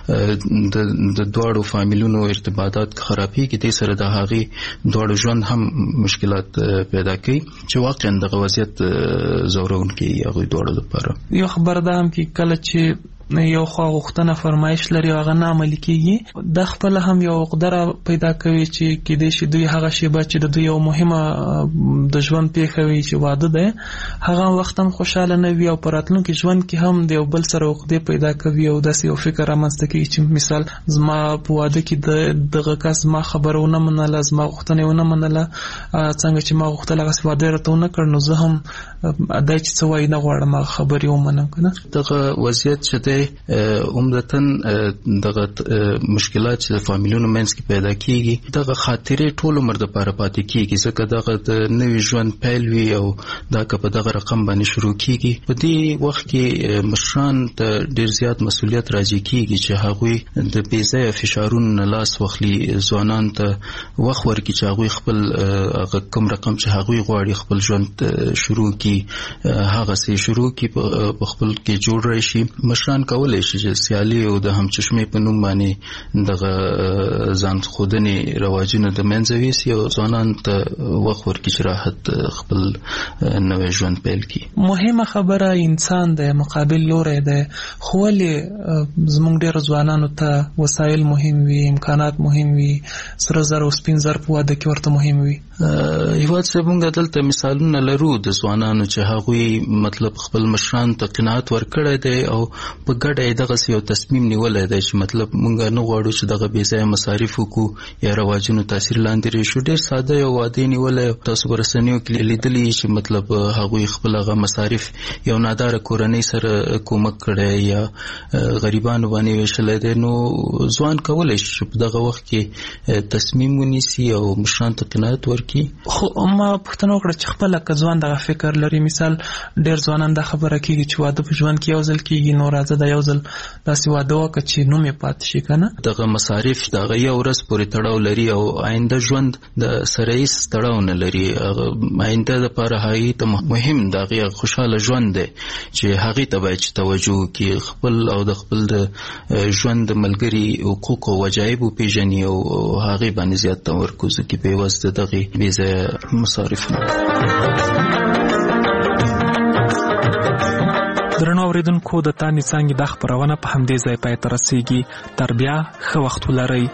د دواړو فامیلونو ارتباطات خرابېږي، دې سره د هغې دواړو ژوند هم مشکلات پیدا کوي چې واقعا دغه وضعیت زورونکی هغوی دواړو لپاره. یو خبر ده هم کې کله چې یو خوا غوښتنه فرمایش لري هغه نه عملي کېږي، د خپل هم یو عقده پیدا کوي چې کېدای شي دوی هغه شیبه چې د دوی یو مهمه د ژوند پیښه وي چې واده ده، هغه وخت هم خوشحاله نه وي او په راتلونکي ژوند کې هم د یو بل سره عقدې پیدا کوي او داسې یو فکر رامنځته کوي چې مثال زما په واده کې دغه کس زما خبره ونه منله، زما غوښتنه یې ونه منله، څنګه چې ما غوښتل هغسې واده یې راته ونه کړ، نو زه هم دا چې څه وایي نه غواړم هغه خبرې ومنم. که نه دغه وضعیت چې دی عمدتاً دغه مشکلات چې د فامیلونو منځ کې پیدا کیږي دغه خاطرې ټول عمر دپاره پاتې کیږي، ځکه دغه د نوي ژوند پیل وي او دا که په دغه رقم باندې شروع کیږي، په دې وخت کې مشران ته ډېر زیات مسؤلیت راجع کیږي چې هغوی د بې ځایه فشارونو نه لاس واخلي، ځوانانو ته وخت ورکړي چې هغوی خپل هغه کوم رقم چې هغوی غواړي خپل ژوند شروع کړي هغسې شروع کړي، په خپل کې جوړ راشي. مشران کولی شي چې سیالي او د همچشمۍ په نوم باندې دغه ځان ښودنې رواجونه د منځه ویسي او ځوانانو ته وخت ورکړي چې راحت خپل نوی ژوند پیل کړي. مهمه خبره انسان دی، مقابل لوری دی، خو ولې زموږ ډېرو ځوانانو ته وسایل مهم وي، امکانات مهم وي، سره زر او سپین زر په واده کې ورته مهم وي؟ هېواد صاحب موږ دلته مثالونه لرو د ځوانانو چې هغوی مطلب خپل مشرانو ته قناعت ورکړی دی او په ګډه یې دغسې یو تصمیم نیولی دی چې مطلب موږ نه غواړو چې دغه بې ځایه مصارف وکړو یا رواجونو تاثیر لاندې راشو. ډېر ساده یو واده یې نیولی، تاسو په رسنیو کې لیدلي چې مطلب هغوی خپل هغه مصارف یو ناداره کورنۍ سره کومک کړی یا غریبانو باندې ویشلی دی. نو ځوان کولی شي چې په دغه وخت کې تصمیم ونیسي او مشرانو ته قناعت ورکړي. خو ما پوښتنه وکړه چې خپله که ځوان دغه فکر لري، مثال ډېر ځوانان دا خبره کېږي چې واده په ژوند کې یو ځل کېږي، نو راځه دا سره یو ځل داسې واده وکړه چې نوم یې پاتې شي کنه. دغه مصارف دغه یو ورځ پورې تړاو لري او آینده ژوند د سره هیڅ تړاو نه لري. آینده لپاره هغې ته مهم د هغې خوشحاله ژوند دی چې هغې ته باید چې توجه وکړي، خپل او د خپل د ژوند د ملګري حقوق او وجایب وپېژني او هغې باندې زیات تمرکز وکړي په عوض د دغې بې ځایه مصارفو. درنو اوریدونکو، د تانې څانګې دا خپرونه په همدې ځای پای ته رسیږي. تر بیا ښه وخت ولرئ.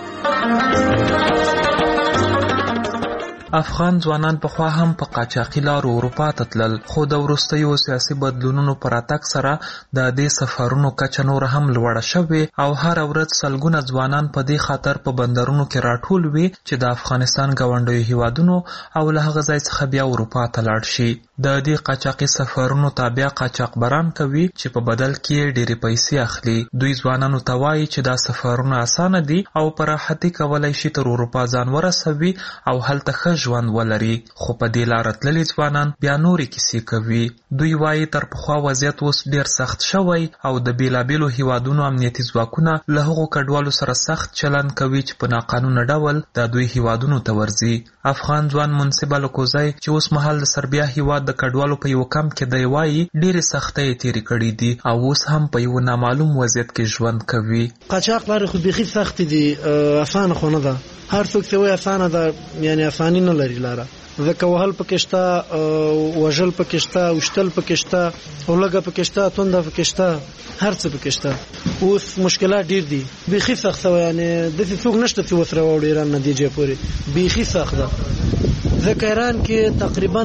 افغان ځوانان پخوا هم په قاچاقي لارو اروپا ته تلل، خو د وروستیو سیاسي بدلونونو په راتګ سره د دې سفرونو کچه نور هم لوړه شوې او هر ورځ سلګونه ځوانان په دې خاطر په بندرونو کې راټول وي چې د افغانستان ګاونډیو هیوادونو او له هغه ځای څخه بیا اروپا ته لاړ شي. د دې قاچاقي سفرونو تابع قاچاقبران کوي چې په بدل کې ډېرې پیسې اخلي. دوی ځوانانو ته وایي چې دا سفرونه اسانه دي او په راحتي کولی شي تر اروپا ځان ورسوي او هلته ښه ژوند ولري، خو په دې لاره تللي ځوانان بیا نورې کیسې کوي. دوی وایي تر پخوا وضعیت اوس ډېر سخت شوی او د بیلابیلو هیوادونو امنیتي ځواکونه له هغو کډوالو سره سخت چلند کوي چې په ناقانونه ډول د دوی هیوادونو ته ورځي. افغان ځوان منصب الکوزی چې اوس مهال د سربیا هیواد د کډوالو په یو کمپ کې دی وایي ډېرې سختۍ یې تېرې کړي دي او اوس هم په یو نامعلوم وضعیت کې ژوند کوي. قاچاق لارې خو بیخي سختې دي، اسانه خو نه ده. هر څوک چې وایي اسانه ده، یعنی اساني نه لري لاره. ځکه وهل پکې شته، وژل پکې شته، وشتل پکې شته، اولګه پکې شته، تونده پکې شته، هر څه پکې شته. اوس مشکلات ډېر دي، بیخي سخت شوی. یعنی داسې څوک نشته چې وسره واوړي ایران نتیجې پورې. بیخي سخت ده ځکه ایران کې تقریبا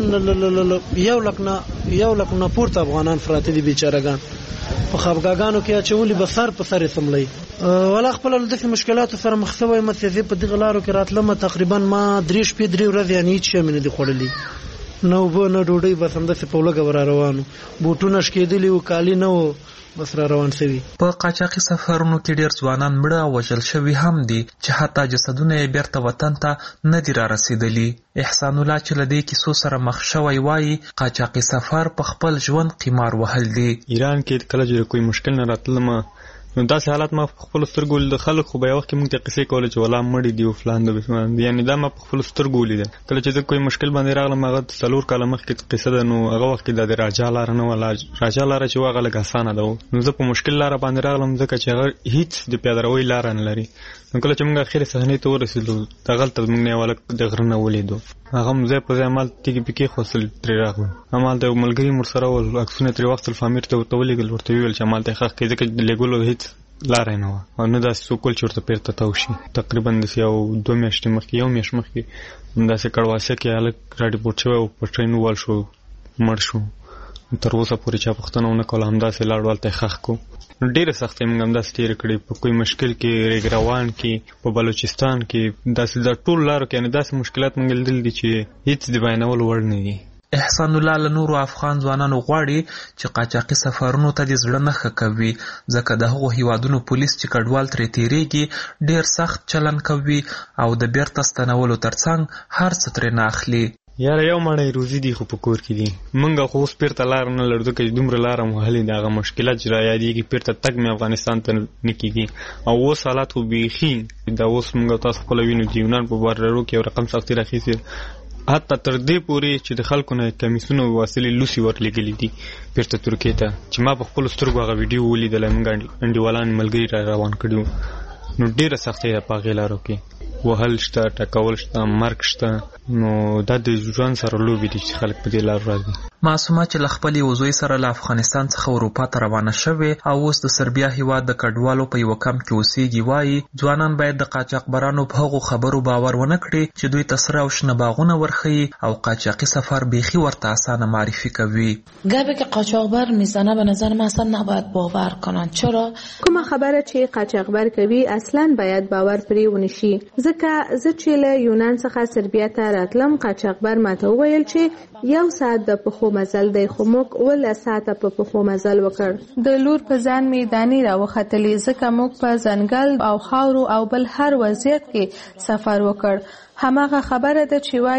1 لک نه پورته افغانان پراته دي بیچارهګان. په خفګاګانو کې اچولي به سر په سر یې سملي. ولا خپل له داسې مشکلاتو سره مخ شوی یم چې زه په دغه لارو کې راتلم. تقریبا ما 3 شپې 3 ورځې یعنې هېڅ شی مې نه دي خوړلي، نه اوبه نه ډوډۍ، بس همداسې په لږه به را روان وو. بوټونه شکېدلي وو، کالي نه وو، بس را روان شوي. په قاچاقي سفرونو کې ډېر ځوانان مړه او وژل شوي هم دي چې حتی جسدونه یې بیرته وطن ته نه دي را رسېدلي. احسان الله چې له دې کیسو سره مخ شوی وایي قاچاقي سفر په خپل ژوند قمار وهل دي. ایران کې کله چې کوئی مشکل نه راتلم نو داسې حالات ما په خپلو سترګو ولیدل. خلک خو به یو وخت کې موږ ته قصې کولې چې والله مړي دي او فلان د بسمان دي، یعنې دا ما په خپلو سترګو ولیدل. کله چې زه کوئی مشکل باندې راغلم، هغه 4 کاله مخکې قصه ده، نو هغه وخت کې د راجا لاره نه وه. راجا لاره چې وه هغه لږ اسانه ده، نو زه په مشکل لاره باندې راغلم ځکه چې هغه هیڅ د پیادهروۍ لاره نه لري. نو کله چې موږ اخرې صحنې ته ورسېدو، دغلته موږ نه یو هلک د غره نه ولیدو. هغه هم ځای په ځای همالته تیږې پیکې خوستل ترې راغلو. همالته یو ملګري مور سره ول، عکسونه ترې واخیستل، فامیر ته ورته ولېږل، ورته ویې ویل چې همالته یې ښخ کړي ځکه د لېږلو هېڅ لاره یې نه وه او نه داسې څوک ول چې ورته بیرته تاو شي. تقریبا داسې یو 2 میاشتې مخکې، 1 میاشت مخکې همداسې کړواسه کې هلک راډیپورټ شوی او په ټرین ووال شو، مړ شو. تر اوسه پورې چا پوښتنه ونه کوله، همداسې لاړ هلته یې ښخ کړو. ډېرې سختۍ موږ همداسې تېرې کړې په کوی مشکل کې، ریګ روان کې، په بلوچستان کې، داسې د ټولو لارو کې. یعنې داسې مشکلات موږ لیدلي دي چې هېڅ د بیانولو وړ نه دي. احسان الله له نورو افغان ځوانانو غواړي چې قاچاقي سفرونو ته د زړه نه ښه کوي، ځکه د هغو هیوادونو پولیس چې کډوال ترې تېرېږي ډېر سخت چلند کوي او د بیرته ستنولو ترڅنګ هر څه ترې نه اخلي. یاره یو مړی روزي دي خو په کور کې دي. موږ خو اوس بیرته لاره نه لرو ځکه چې دومره لاره مو وهلې دي. هغه مشکلات چې را یادېږي بیرته تګ مې افغانستان ته نه کېږي او اوس حالات خو بیخي دا اوس موږ تاسو خپله وینو د یونان په بارډرو کې یو رقم سختي راخیستې، حتی تر دې پورې چې د خلکو نه کمیسونو وسیلې لوسي ورلېږلي دي بیرته ترکیې ته، چې ما په خپلو سترګو هغه ویډیو ولیدلی. موږ انډیوالان ملګري را روان کړي وو. نو ډېره سختۍ ده په هغې لارو کې، وهل شته، ټکول شته، مرګ شته. نو دا د ژوند سره لوبې دي چې خلک په دې لارو راځي. معصومه چې له خپل یو زوی سره له افغانستان څخه اروپا ته روانه شوې او اوس د سربیا هیواد د کډوالو په یوه کمپ کې اوسېږي، وایي ځوانان باید د قاچاقبرانو په هغو خبرو باور ونه کړي چې دوی ته سره او شنه باغونه ورښیي او قاچاقي سفر بیخي ورته اسانه معرفی کوي. گپی که قاچاقبر میزنه به نظر من اصلا نباید باور کنن. چرا؟ کومه خبره چې قاچاقبر کوي اصلا باید باور پرې ونشي. ځکه زه چې له یونان څخه سربیا ته راتلم، قاچاقبر ماته وویل چې 1 ساعت د پخو مزل دی، خو موږ 12 ساعته په پخو مزل وکړ. د لور په ځان مې دانې راوختلې ځکه موږ په ځنګل او خاورو او بل هر وضعیت کې سفر وکړ. هماغه خبره ده چې وایي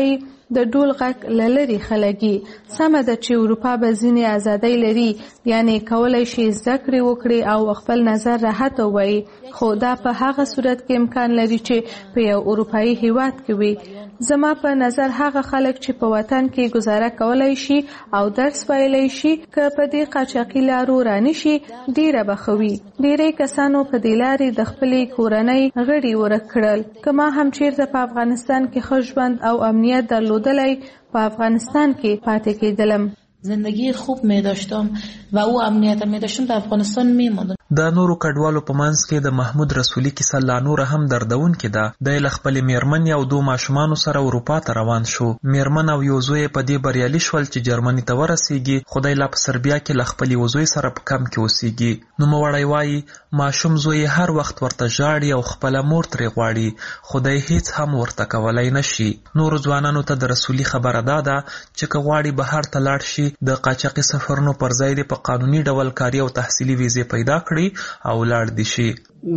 د ډول غږ لری خلګي سمه ده چې اروپا به ځینې ازادۍ لري یعنی کولای شي زده کړې وکړي او خپل نظر راحت ووایي خو دا په هغه صورت کې امکان لري چې په یو اروپایي هیواد کې وي. زما په نظر هغه خلک چې په وطن کې گزاره کولای شي او درس ویلی شي که په دې قاچاقي لارو رانشي ډیره بخوي. ډیری کسانو په دې لارې د خپلې کورنۍ غړي ورک کړل. که ما هم چیرته په افغانستان کې ښه ژوند او امنیت درلودلی په افغانستان کې پاتې کېدلم. زندگی خوب می داشتم و او امنیت می داشتم در افغانستان می ماندم. د نورو کډوالو په منځ کې د محمود رسولي کیسه لا نور هم دردونکې ده. د له خپل میرمن او دوه ماشومان سره اروپا ته روان شو. میرمن او یو زوی په دې بریالي شول چې جرمني ته ورسیږي. خدای لا په سربیا کې له خپل وزوی سره په کم کې اوسېږي. نو موړی وایي ماشوم زوی هر وخت ورته ژاړي او خپل مور ترې غواړي. خدای هیڅ هم ورته کولای نشي. نور ځوانانو ته د رسولي خبره ده چې که غواړي بهر ته لاړ شي د قاچاقي سفرونو پر ځای د په قانوني ډول کاري او تحصیلي ویزې پیدا کړي او لاړ دي شي.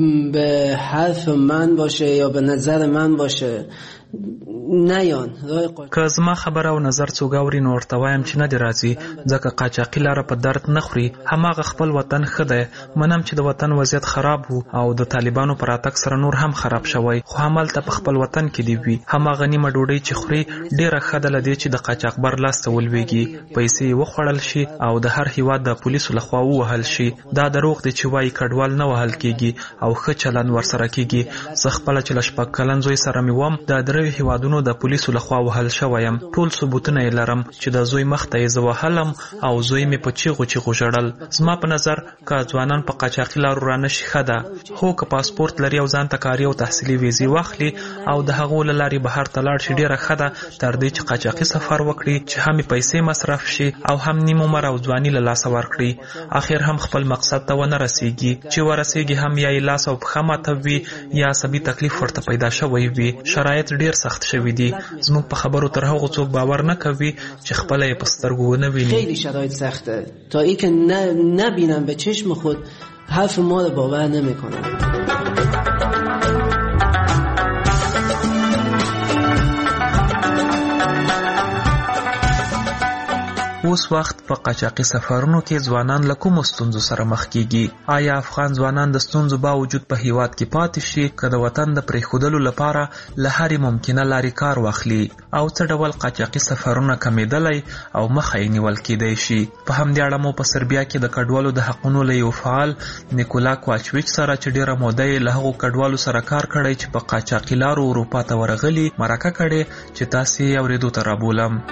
به حرف من باشه یا به نظر من باشه نیان که زما خبره او نظر څوک اوري نو ورته وایم چې نه دی راځي ځکه قاچاقي لاره په درد نه خوري. هماغه خپل وطن ښه دی. منم چې د وطن وضعیت خراب وو او د طالبانو پر راتګ سره نور هم خراب شوی خو همالته په خپل وطن کې دی وي. هماغه نیمه ډوډۍ چې خوري ډیره ښه ده له دې چې د قاچاقبر لاس ته ولویږي پیسې یې وخوړل شي او د هر هیواد د پولیسو لخوا ووهل شي. دا دروغ دی چې وایي کډوال نه وهل کیږي او ښه چلند ورسره کیږي. زه خپله چې له 6 کلن زوی سره مې وم د درې هیوادونو د پولیسو لخوا وهل شویم. ټول ثبوتونه یې لرم چې د زوی مخ ته یې زه وهلم او زوی مې په چیغو چیغو ژړل. زما په نظر که ځوانان په قاچاقي لارو رانشي ښه ده. هو که پاسپورت لري او ځان ته کاري او تحصیلي ویزې واخلي او د هغو له لارې بهر ته لاړ شي ډیره ښه ده تر دې چې قاچاقي سفر وکړي چې هم پیسې مصرف شي او هم نیم عمر او ځواني له لاسه ورکړي. اخر هم خپل مقصد ته ونه رسیږي. چې ورسیږي هم یا یې لاس او پښه ماته وي یا عصبي تکلیف ورته پیدا شوی وي. شرایط ډیر سخت شوی دي. زموږ په خبرو تر هغو څوک باور نه کوي چې خپله یې په سترګو ونه ویني. خیلی شرایط سخته تا ای که نبینم به چشم خود حرف ما رو باور نمیکنم. اوس وخت په قاچاقي سفرونو کې ځوانان له کومو ستونزو سره مخ کیږي؟ آیا افغان ځوانان د ستونزو باوجود په هیواد کې پاتې شي که د وطن د پرېښودلو لپاره له هرې ممکنه لارې کار واخلي؟ او څه ډول قاچاقي سفرونه کمیدلی او مخه یې نیول کیدی شي؟ په همدې اړه مو په سربیا کې د کډوالو د حقونو له یو فعال نیکولا کوواچویچ سره چې ډیره موده یې له هغو کډوالو سره کار کړی چې په قاچاقي لارو اروپا ته ورغلي مرکه کړې چې تاسې یې اورېدو ته رابولم.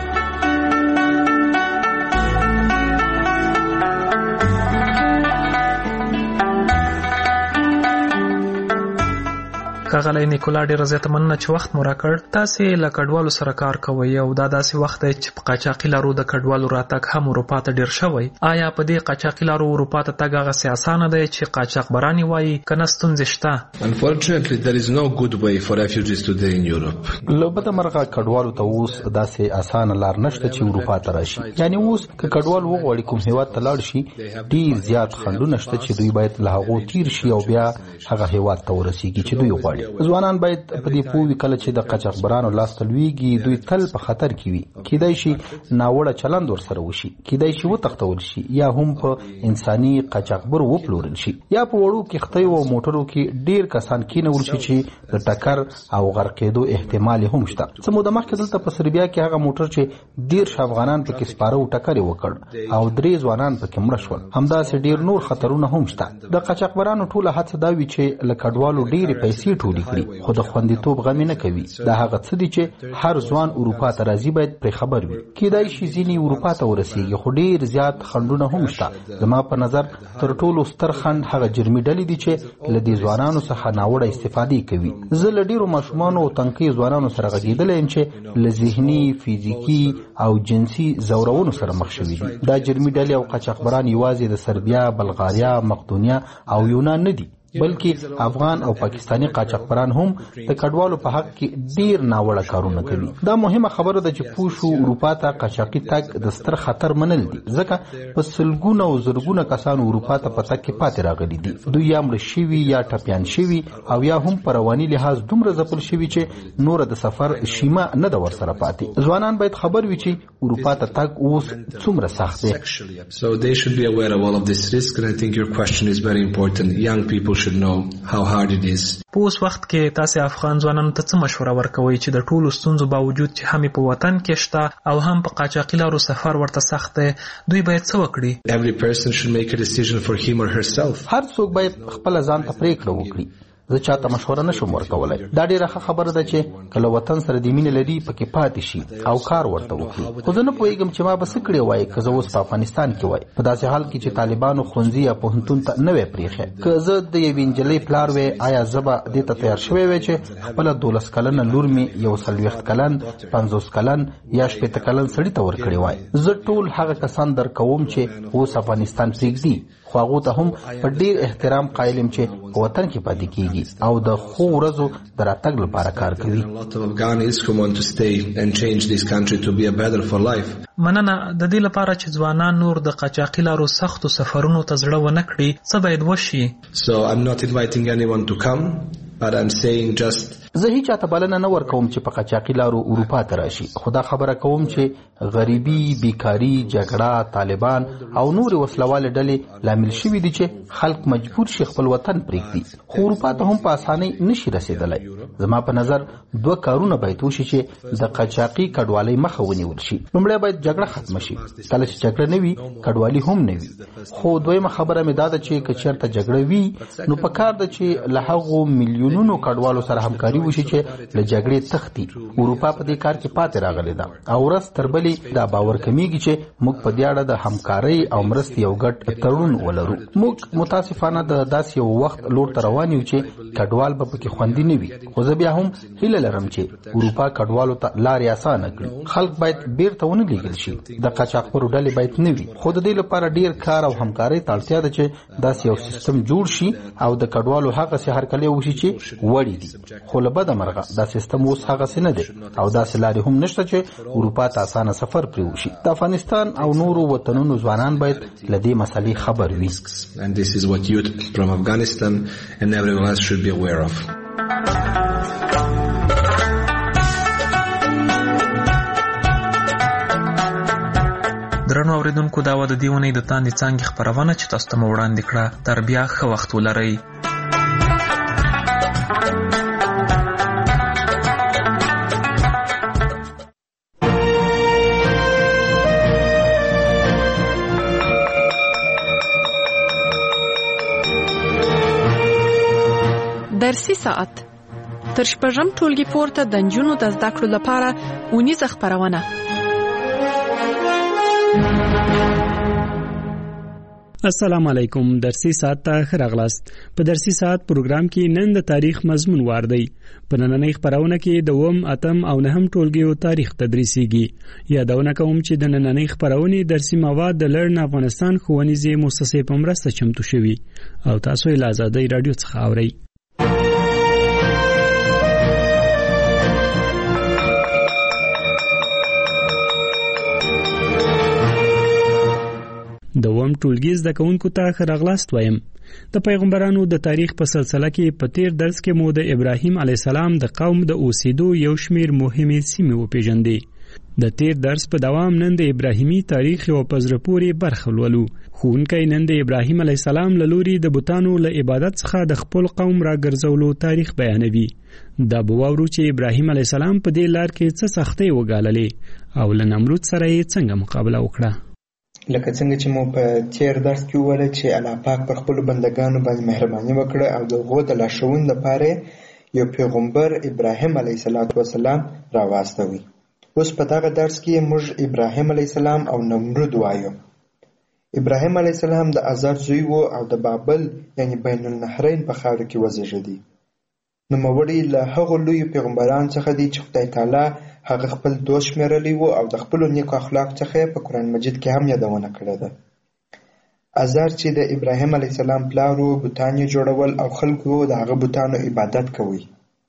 ښاغلی نیکولا ډېره زیاته مننه چې وخت مو راکړ. تاسې له کډوالو سره کار کوئ او دا داسې وخت دی چې په قاچاقي لارو د کډوالو راتګ هم اروپا ته ډېر شوی. آیا په دې قاچاقي لارو اروپا ته تګ هغسې اسانه دی چې قاچاقبران یې وایي که نه ستونزې شته؟ Unfortunately, there is no good way for refugees today in Europe. له بده مرغه کډوالو ته اوس داسې اسانه لار نشته چې اروپا ته راشي. یعنی اوس که کډوال وغواړي کوم هیواد ته لاړ شي ډېر زیات خنډونه شته چې دوی باید له هغو تیر شي او بیا هغه هیواد ته ورسیږي چې دوی غواړي. ځوانان باید په دې پوه وي کله چې د قاچاقبرانو لاس ته لویږي دوی تل په خطر کې وي. کیدای شي ناوړه چلند ورسره وشي، کیدای شي وتښتول شي یا هم په انساني قاچاقبر وپلورل شي یا په وړو کښتیو او موټرو کې ډیر کسان کینول شي چې د ټکر او غرقېدو احتمال هم شته. څه موده مخکې دلته په سربیا کې هغه موټر چې 13 افغانان پکې سپاره او ټکر یې وکړ او 3 ځوانان پکې مړه شول. همداسې ډیر نور خطرونه هم شته. د قاچاقبرانو ټوله هڅه دا وي چې له کډوالو ډېرې پیسې ټولې کړي خو د خوندیتوب غم نه کوي. دا هغه څه دي چې هر ځوان اروپا ته راځي باید پرې خبر وي. کیدای شي ځینې اروپا ته ورسیږي خو ډیر زیات خنډونه هم شته. زما په نظر تر ټولو ستر خنډ هغه جرمي ډلې دي چې له دې ځوانانو څخه ناوړه استفادې کوي. زه له ډیرو ماشومانو او تنکي ځوانانو سره غږېدلی یم چې له ذهني، فزیکي او جنسي ځورونو سره مخ شوي دي. دا جرمي ډلې او قاچاقبران یوازې د سربیا، بلغاریا، مقدونیا او یونان نه دي. بلکې افغان او پاکستانی قاچاقبران هم د کډوالو په حق کې ډیر ناوړه کارونه کوي. دا مهمه خبره ده چې پوښو اروپا ته قاچاقي تګ د ستر خطر منل دي، ځکه په سلګونه او زرګونه کسانو اروپا ته په تګ کې پاتې راغلي دي. دوی یا مړه شوي یا ټپیان شوي او یا هم په رواني لحاظ دومره ځپل شوي چې نور د سفر شیمه نه ده ورسره پاتې. ځوانان باید خبر وي چې اروپا ته تګ اوس څومره سخت دی. So they should be aware of all of this risk, and I think your question is very important. Young people should know how hard it is. په اوس وخت کې تاسو افغان ځوانانو ته څه مشوره ورکوي چې د ټولو ستونزو باوجود چې هم په وطن کې شته او هم په قاچاقي لارو سفر ورته سخت دی، دوی باید څه وکړي؟ Every person should make a decision for him or herself. هر څوک باید خپل ځان ته پریکړه وکړي. زه چاته مشوره نشم ورکولای. دا ډیره ښه خبره ده چې کله وطن سره د مینې لري پکې پاتې شي او کار ورته وکړي. خو زه نه پوهیږم چې ما به څه کړی وای که زه اوس په افغانستان کې وای، په داسې حال کې چې طالبانو ښوونځي یا پوهنتون ته نه وای پرېښی. که زه د یوې نجلۍ پلار وای، آیا زه به دې ته تیار شوی وای چې خپله 12 کلنه لور مې 40 کلن 50 کلن یا 80 کلن سړي ته ورکړی وای؟ زه ټول هغه کسان درکوم چې اوس افغانستان پرېږدي، خو هغو ته هم په ډیر احترام قایل یم چې په وطن کې پاتې کیږي او د ښو ورځو د راتګ لپاره کار کوي. مننه. د دې لپاره چې ځوانان نور د قاچاقي لارو سختو سفرونو ته زړه ونه کړي، څه باید وشي؟ So I'm not inviting anyone to come, but I'm saying just زه هیڅ چاته بلنه نه ورکوم چې په قاچاقي لارو اروپا ته راشي، خو دا خبره کوم چې غریبي، بیکاري، جګړه، طالبان او نور وسلواله ډلې لامل شوي دي چې خلک مجبور شي خپل وطن پرېږدي، خو اروپا ته هم په اسانۍ نشي رسېدلی. زما په نظر 2 کارونه باید وشي چې د قاچاقي کډوالۍ مخه ونیول شي. لومړی باید جګړه ختمه شي. کله چې جګړه نه وي کډوالي هم نه وي. خو دویمه خبره مې دا ده چې که چېرته جګړه وي نو پکار ده چې له هغو میلیونونو کډوالو سره همکاري وشي چې له جګړې تښتي. اروپا په دې کار کې پاتې راغلی ده او ورځ تر بلې دا باور کمیږي چې موږ په دې اړه د همکارۍ او مرستې یو ګډ تړون ولرو. موږ متاسفانه د داسې یو وخت لور ته روان یو چې کډوال به پکې خوندي نه وي، خو زه بیا هم هیله لرم چې اروپا کډوالو ته لارې اسانه کړي. خلک باید بیرته ونه لیږل شي، د قاچاقبرو ډلې باید نه وي، خو د دې لپاره ډیر کار او همکارۍ ته اړتیا ده چې داسې یو سیستم جوړ شي او د کډوالو هغسې هرکلی وشي چې وړي دي. خو له بده مرغه دا سیستم اوس هغسې نه دی او داسې لارې هم نشته چې اروپا ته اسانه سفر پرې وشي. د افغانستان او نورو وطنونو ځوانان باید له دې مسلې خبر وي. And this is what youth from Afghanistan and everyone else should be aware of. درنو اوریدونکو، دا و د دې اونۍ د تاندې څانګې خپرونه چې تاسو ته مو وړاندې کړه. تر بیا ښه وخت ولرئ. درسي ساعت تر شپږم ټولګي پورته د نجونو د زده کړو لپاره اونیزه خپرونه. السلام علیکم. درسي ساعت ته ښه راغلاست. په درسي ساعت پروګرام کې نن د تاریخ مضمون وار دی. په نننۍ خپرونه کې د 9م، 8م او 9م ټولګیو تاریخ تدریسیږي. یادونه کوم چې د نننۍ خپرونې درسي مواد د لرن افغانستان ښوونیزې مؤسسې په مرسته چمتو شوي او تاسو یې له آزادۍ راډیو څخه اورئ. د 9م ټولګي زده کوونکو ته ښه راغلاست وایم. د پیغمبرانو د تاریخ په سلسله کې په تیر درس کې مو د ابراهیم علیه السلام د قوم د اوسېدو یو شمیر مهمې سیمې وپېژندې. د تیر درس په دوام نن د ابراهیمي تاریخ یو په زړه پورې برخه لولو. ښوونکی نن د ابراهیم علیه السلام له لوري د بتانو له عبادت څخه د خپل قوم راګرځولو تاریخ بیانوي. دا به واورو چې ابراهیم علیه السلام په دې لار کې څه سختۍ وګاللې او له نمرود سره یې څنګه مقابله وکړه. لکه څنګه چې مو په تیر درس کې وویل چې الله پاک پر خپلو بندګانو باندې مهرباني وکړه او د هغو د لارښوونې لپاره یو پیغمبر ابراهیم علیه السلام راواستوي. اوس په دغه درس کې موږ ابراهیم علیه السلام او نمرود وایو. ابراهیم علیه السلام د آزار زوی و او د بابل یعنی بین النهرین په خاوره کې وزیږېدی. نوموړی له هغو لویو پیغمبرانو څخه دی چې خدای تعالی هغه خپل دوست شمیرلی و او د خپلو نیکو اخلاق څخه په قرآن مجید کې هم یادونه کړې ده. آزار چې د ابراهیم علیه السلام پلار و، بوتان یې جوړول او خلکو د هغه بوتانو عبادت کوي.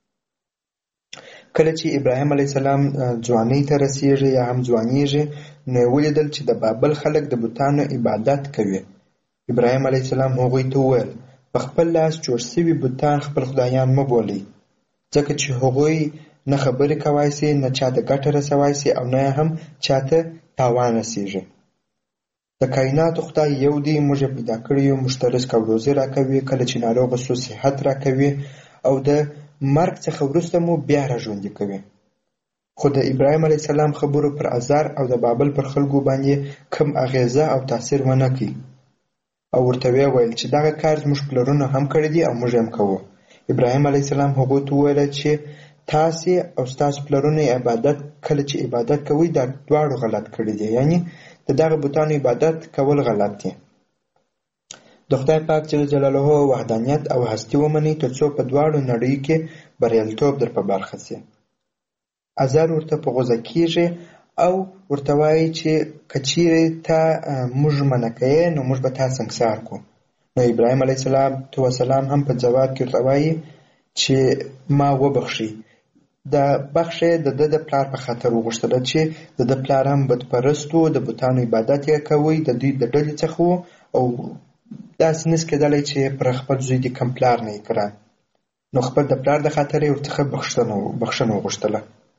کله چې ابراهیم علیه السلام ځوانۍ ته رسیږي یا هم ځوانیږي، نو یې ولیدل چې د بابل خلک د بوتانو عبادت کوي. ابراهیم علیه السلام هغوی ته وویل په خپل لاس جوړ شوي بوتان خپل خدایان مه بولئ، ځکه چې هغوی نه خبرې کوای سي، نه چاته ګټه رسوای سي او نه هم چاته تاوان رسیږي. د کائناتو خدای یو دی، موږ یې پیدا کړی یو، موږ ته رزق او روزي راکوي، کله چې ناروغه سو صحت راکوي او د مرګ څخه وروسته مو بیا راژوندي کوي. خو د ابراهیم علیه السلام خبرو پر آزار او د بابل پر خلکو باندې کم اغیزه او تاثیر ونه کړي او ورته ویې ویل چې دغه کار زموږ پلرونو هم کړی دی او موږ هم کوو. ابراهیم علیه السلام هغوی ته وویل چې تاسې او ستاسو پلرونه عبادت کله چې عبادت کوئ دا دواړو غلط کړي دي، یعنی د دغه بوتانو عبادت کول غلط دي. د خدای پاک جل جلاله وحدانیت او هستی ومنئ تر څو په دواړو نړیو کې بریالیتوب در په برخه سي. آزار ورته په غوسه کیږي او ورته وایي چې که چیرې تا موږ منع کوې نو موږ به تا سنګسار کو. نو ابراهیم علیه السلام هم په جواب کې ورته وایي چې ما وبخښي. د بخښه د د پلار په خاطر وغوښتله چې د پلار هم بتپرست و، د بوتانو عبادت یې کوي، د دوی د ډلې څخه و او داسې نس کېدلی چې پر خپل زوی د کم پلار نه یې کړه. نو خپل د پلار د خاطر یې ورڅخه بخښنه وغوښتله.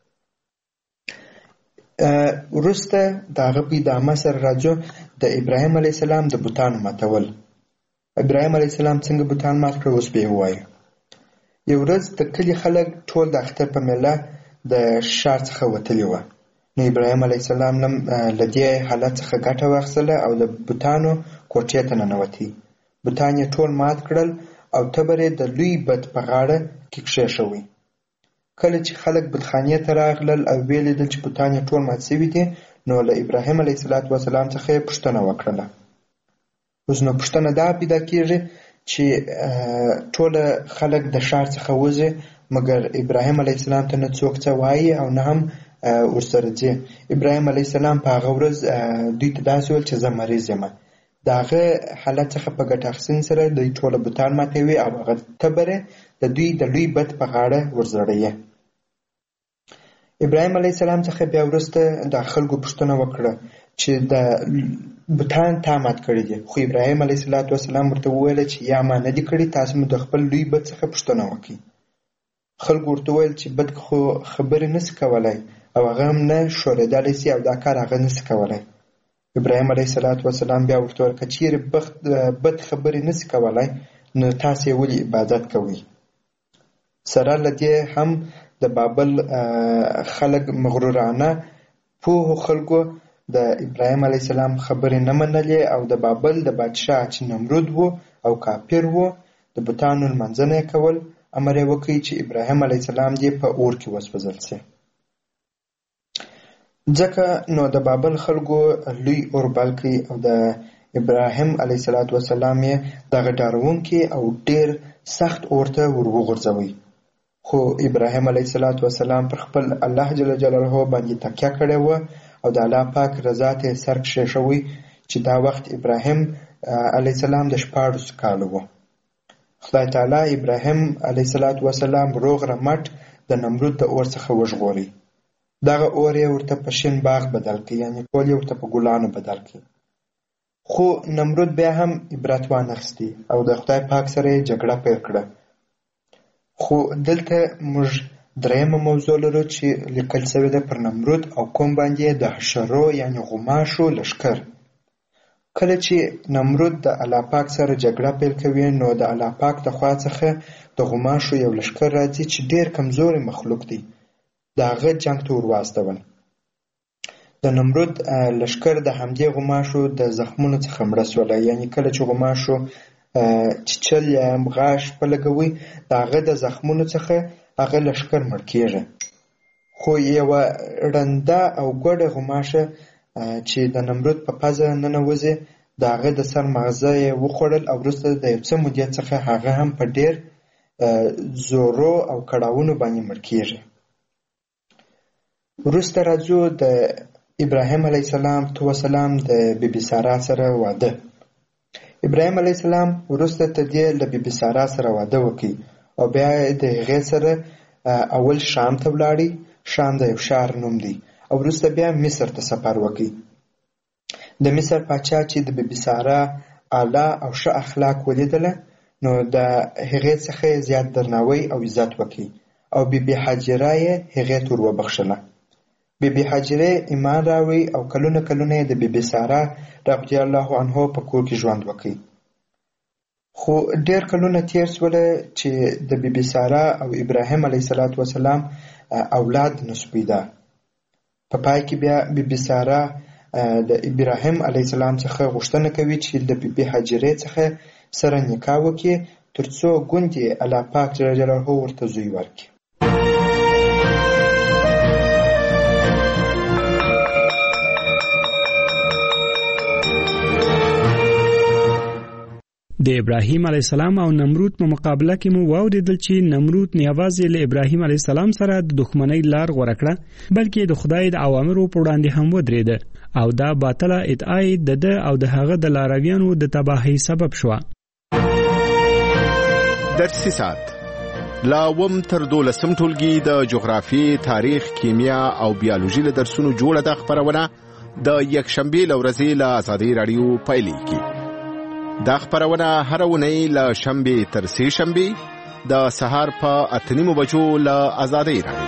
وروسته د هغه په ادامه سره راځو د ابراهیم علیه السلام د بوتانو ماتول. ابراهیم علیه السلام څنګه بوتان مات کړه اوس به یې ووایو. یو ورځ د کلي خلک ټول د اختر په میله د ښار څخه وتلي وه. نو ابراهیم علیه السلام له دې حالت څخه ګټه واخیستله او د بوتانو کوټې ته ننوتی. بوتان یې ټول مات کړل او تبر یې د لوی بت په غاړه کې کښېښوی. کله چې خلک بتخانې ته راغلل او ویې لیدل چې بوتان یې ټول مات شوي دي، نو له ابراهیم علیه السلام څخه یې پوښتنه وکړله. اوس نو پوښتنه دا پیدا کېږي چې ټوله خلک د ښار څخه وځي، مګر ابراهیم علیه السلام ته نه څوک څه وایي او نه هم ورسره ځي. ابراهیم علیه السلام په هغه ورځ دوی ته داسې ویل چې زه مریض یم. د هغه حالت څخه په ګټه اخیستنې سره دوی ټوله بوتان ماتوي او هغه تبر د دوی د لوی بت په غاړه ورزړوي. ابراهیم علیه السلام څخه بیا وروسته د خلکو پوښتنه وکړه چې د بوتان تا مات کړي دي. خو ابراهیم علیه السلام ورته وویل چې یا ما نه دي کړي، تاسو مو د خپل لوی بت څخه پوښتنه وکړئ. خلکو ورته وویل چې بت خو خبرې نسي کولی او هغه هم نه ښورېدلی سي او دا کار هغه نسي کولی. ابراهیم علیه السلام بیا ورته وویل که چیرې بت خبرې نسي کولی نو تاسو یې ولې عبادت کوئ؟ سره له دې هم د بابل خلک مغرورانه پوهو خلکو د ابراهیم علیه السلام خبرې نه منلې او د بابل د بادشاه چې نمرود و او کافر و د بوتانو لمانځنه یې کول. امر یې وکړي چې ابراهیم علیه السلام دې په اور کې وسوځل شي. ځکه نو د بابل خلکو لوی اور بل کړي او د ابراهیم علیه السلام یې دغه ډاروونکي او ډېر سخت اور ته ور وغورځوي. خو ابراهیم علیه السلام پر خپل الله جل جلاله باندې تکیه کړې وه او د الله پاک رضا ته یې سر کښېښوی چې دا وخت ابراهیم علیه السلام د 14 کاله و. خدای تعالی ابراهیم علیه السلام روغ رمټ د نمرود د اور څخه وژغوري. دغه اور یې ورته په شین باغ بدل کړي، یعنی ټول یې ورته په ګلانو بدل کړي. خو نمرود بیا هم عبرت وانخیستی او د خدای پاک سره یې جګړه پیل کړه. خو دلته موږ درېیمه موضوع لرو چې لیکل شوې ده پر نمرود او قوم باندې د حشرو یعنی غوماشو لښکر. کله چې نمرود د الله پاک سره جګړه پیل کوي نو د الله پاک د خوا څخه د غوماشو یو لښکر راځي چې ډېر کمزوري مخلوق دی. د هغه جنګ ته ور واستول. د نمرود لښکر د همدې غوماشو د زخمونو څخه مړه سوله، یعنی کله چې غوماشو چیچل یا غاښ په لګوي د هغه د زخمونو څخه هغه لښکر مړ کېږي. خو یوه ړنده او ګوډه غوماشه چې د نمرود په پزه ننوځي د هغه د سر مغزه یې وخوړل او وروسته د یو څه مودې څخه هغه هم په ډېر زورو او کړاوونو باندې مړ کېږي. وروسته راځو د ابراهیم علیه السلام د بیبي سارا سره واده. ابراهیم علیه السلام وروسته تر دې له بیبي سارا سره واده وکړي او بیا د هغې سره اول شام ته ولاړی. شام د یو ښار نوم دی. او وروسته بیا مصر ته سفر وکړي. د مصر پاچا چې د بیبي سارا اعلی او ښه اخلاق ولیدله نو د هغې څخه زیات درناوی او عزت وکړي او بیبي حاجره یې هغې ته وروبخښله. بیبي حاجره ایمان راوړی او کلونه کلونه یې د بیبي سارا رضی الله عنها په کور کې ژوند وکړي. خو ډېر کلونه تیر شوله چې د بیبي سارا او ابراهیم علیه السلام اولاد نشو پیدا. په پای کې بیا بیبي سارا د ابراهیم علیه السلام څخه غوښتنه کوي چې د بیبي حاجرې څخه سره نکاح وکړي ترڅو ګوندې الله پاک جل جلاله ورته زوی ورکړي. د ابراهیم علیه السلام او نمرود په مقابله کې مو واوریدل چې نمرود نه یوازې له ابراهیم علیه السلام سره د دښمنۍ لار غوره کړه بلکې د خدای د اوامرو په وړاندې هم ودرېده او دا باطله ادعا د او د هغه د لارویانو د تباهۍ سبب شوه. درسي ساعت لا وم تر 12 ټولګي د جغرافي، تاریخ، کیمیا او بیولوژي له درسونو جوړه د خبرونه د یکشنبه لورځي له آزادۍ رادیو پایلیږي. دا خبرونه هر ونی له شنبه تر سه شنبه د سهار په 8:30 بجو له آزادۍ رادیو.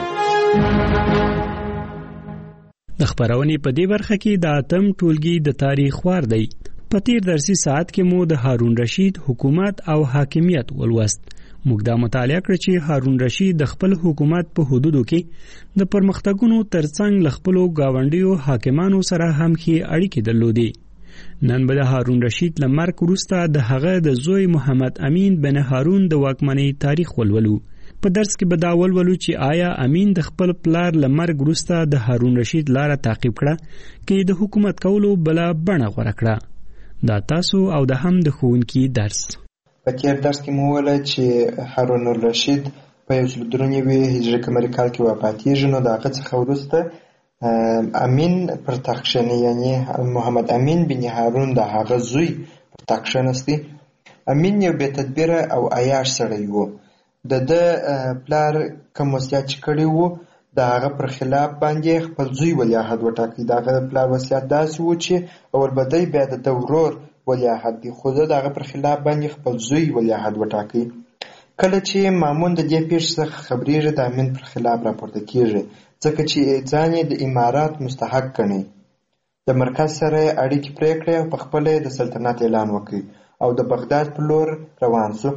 د خبرونې په دې برخه کې د اتم ټولګي د تاریخ وار دی. په تیر درسي ساعت کې مو د هارون رشید حکومت او حاکمیت ولوست. موږ دا مطالعه کړ چې هارون رشید د خپل حکومت په حدودو کې د پرمختګونو ترڅنګ ل خپل گاونډیو حاکمانو سره هم ښې اړیکې درلودې. نن به د هارون رشید له مرګ وروسته د هغه د زوی محمد امین بن هارون د واکمنۍ تاریخ ولولو. په درس کې به دا ولولو چې آیا امین د خپل پلار له مرګ وروسته د هارون رشید لاره تعقیب کړه کې د حکومت کولو بله بڼه غوره کړه. دا تاسو او د هم د ښوونکي درس. په تیر درس کې مو وویل چې هارون الرشید په 1393 هجري قمري کال کې وفاتېږي. نو د هغه څخه وروسته امین پر تخت کښېني، یعنی محمد امین بن هارون د هغه زوی پر تخت کښېنستی. امین یو بې تدبیره او عیاش سړی و. د پلار کوم وصیت چې کړی و د هغه پر خلاف باندې خپل زوی ولیعهد وټاکي. د هغه پلار وصیت داسې و چې اول به دی بیا د ورور ولیعهد دی، خو د هغه پر خلاف باندې خپل زوی ولیعهد وټاکي. کله چې مامون د دې پیښې څخه خبرېږي د امین پر خلاف راپورته کېږي ځکه چې ځان یې د امارات مستحق ګڼي. د مرکز سره اړیکې پرې کړې او په خپله د سلطنت اعلان وکړي او د بغداد په لور روان شو.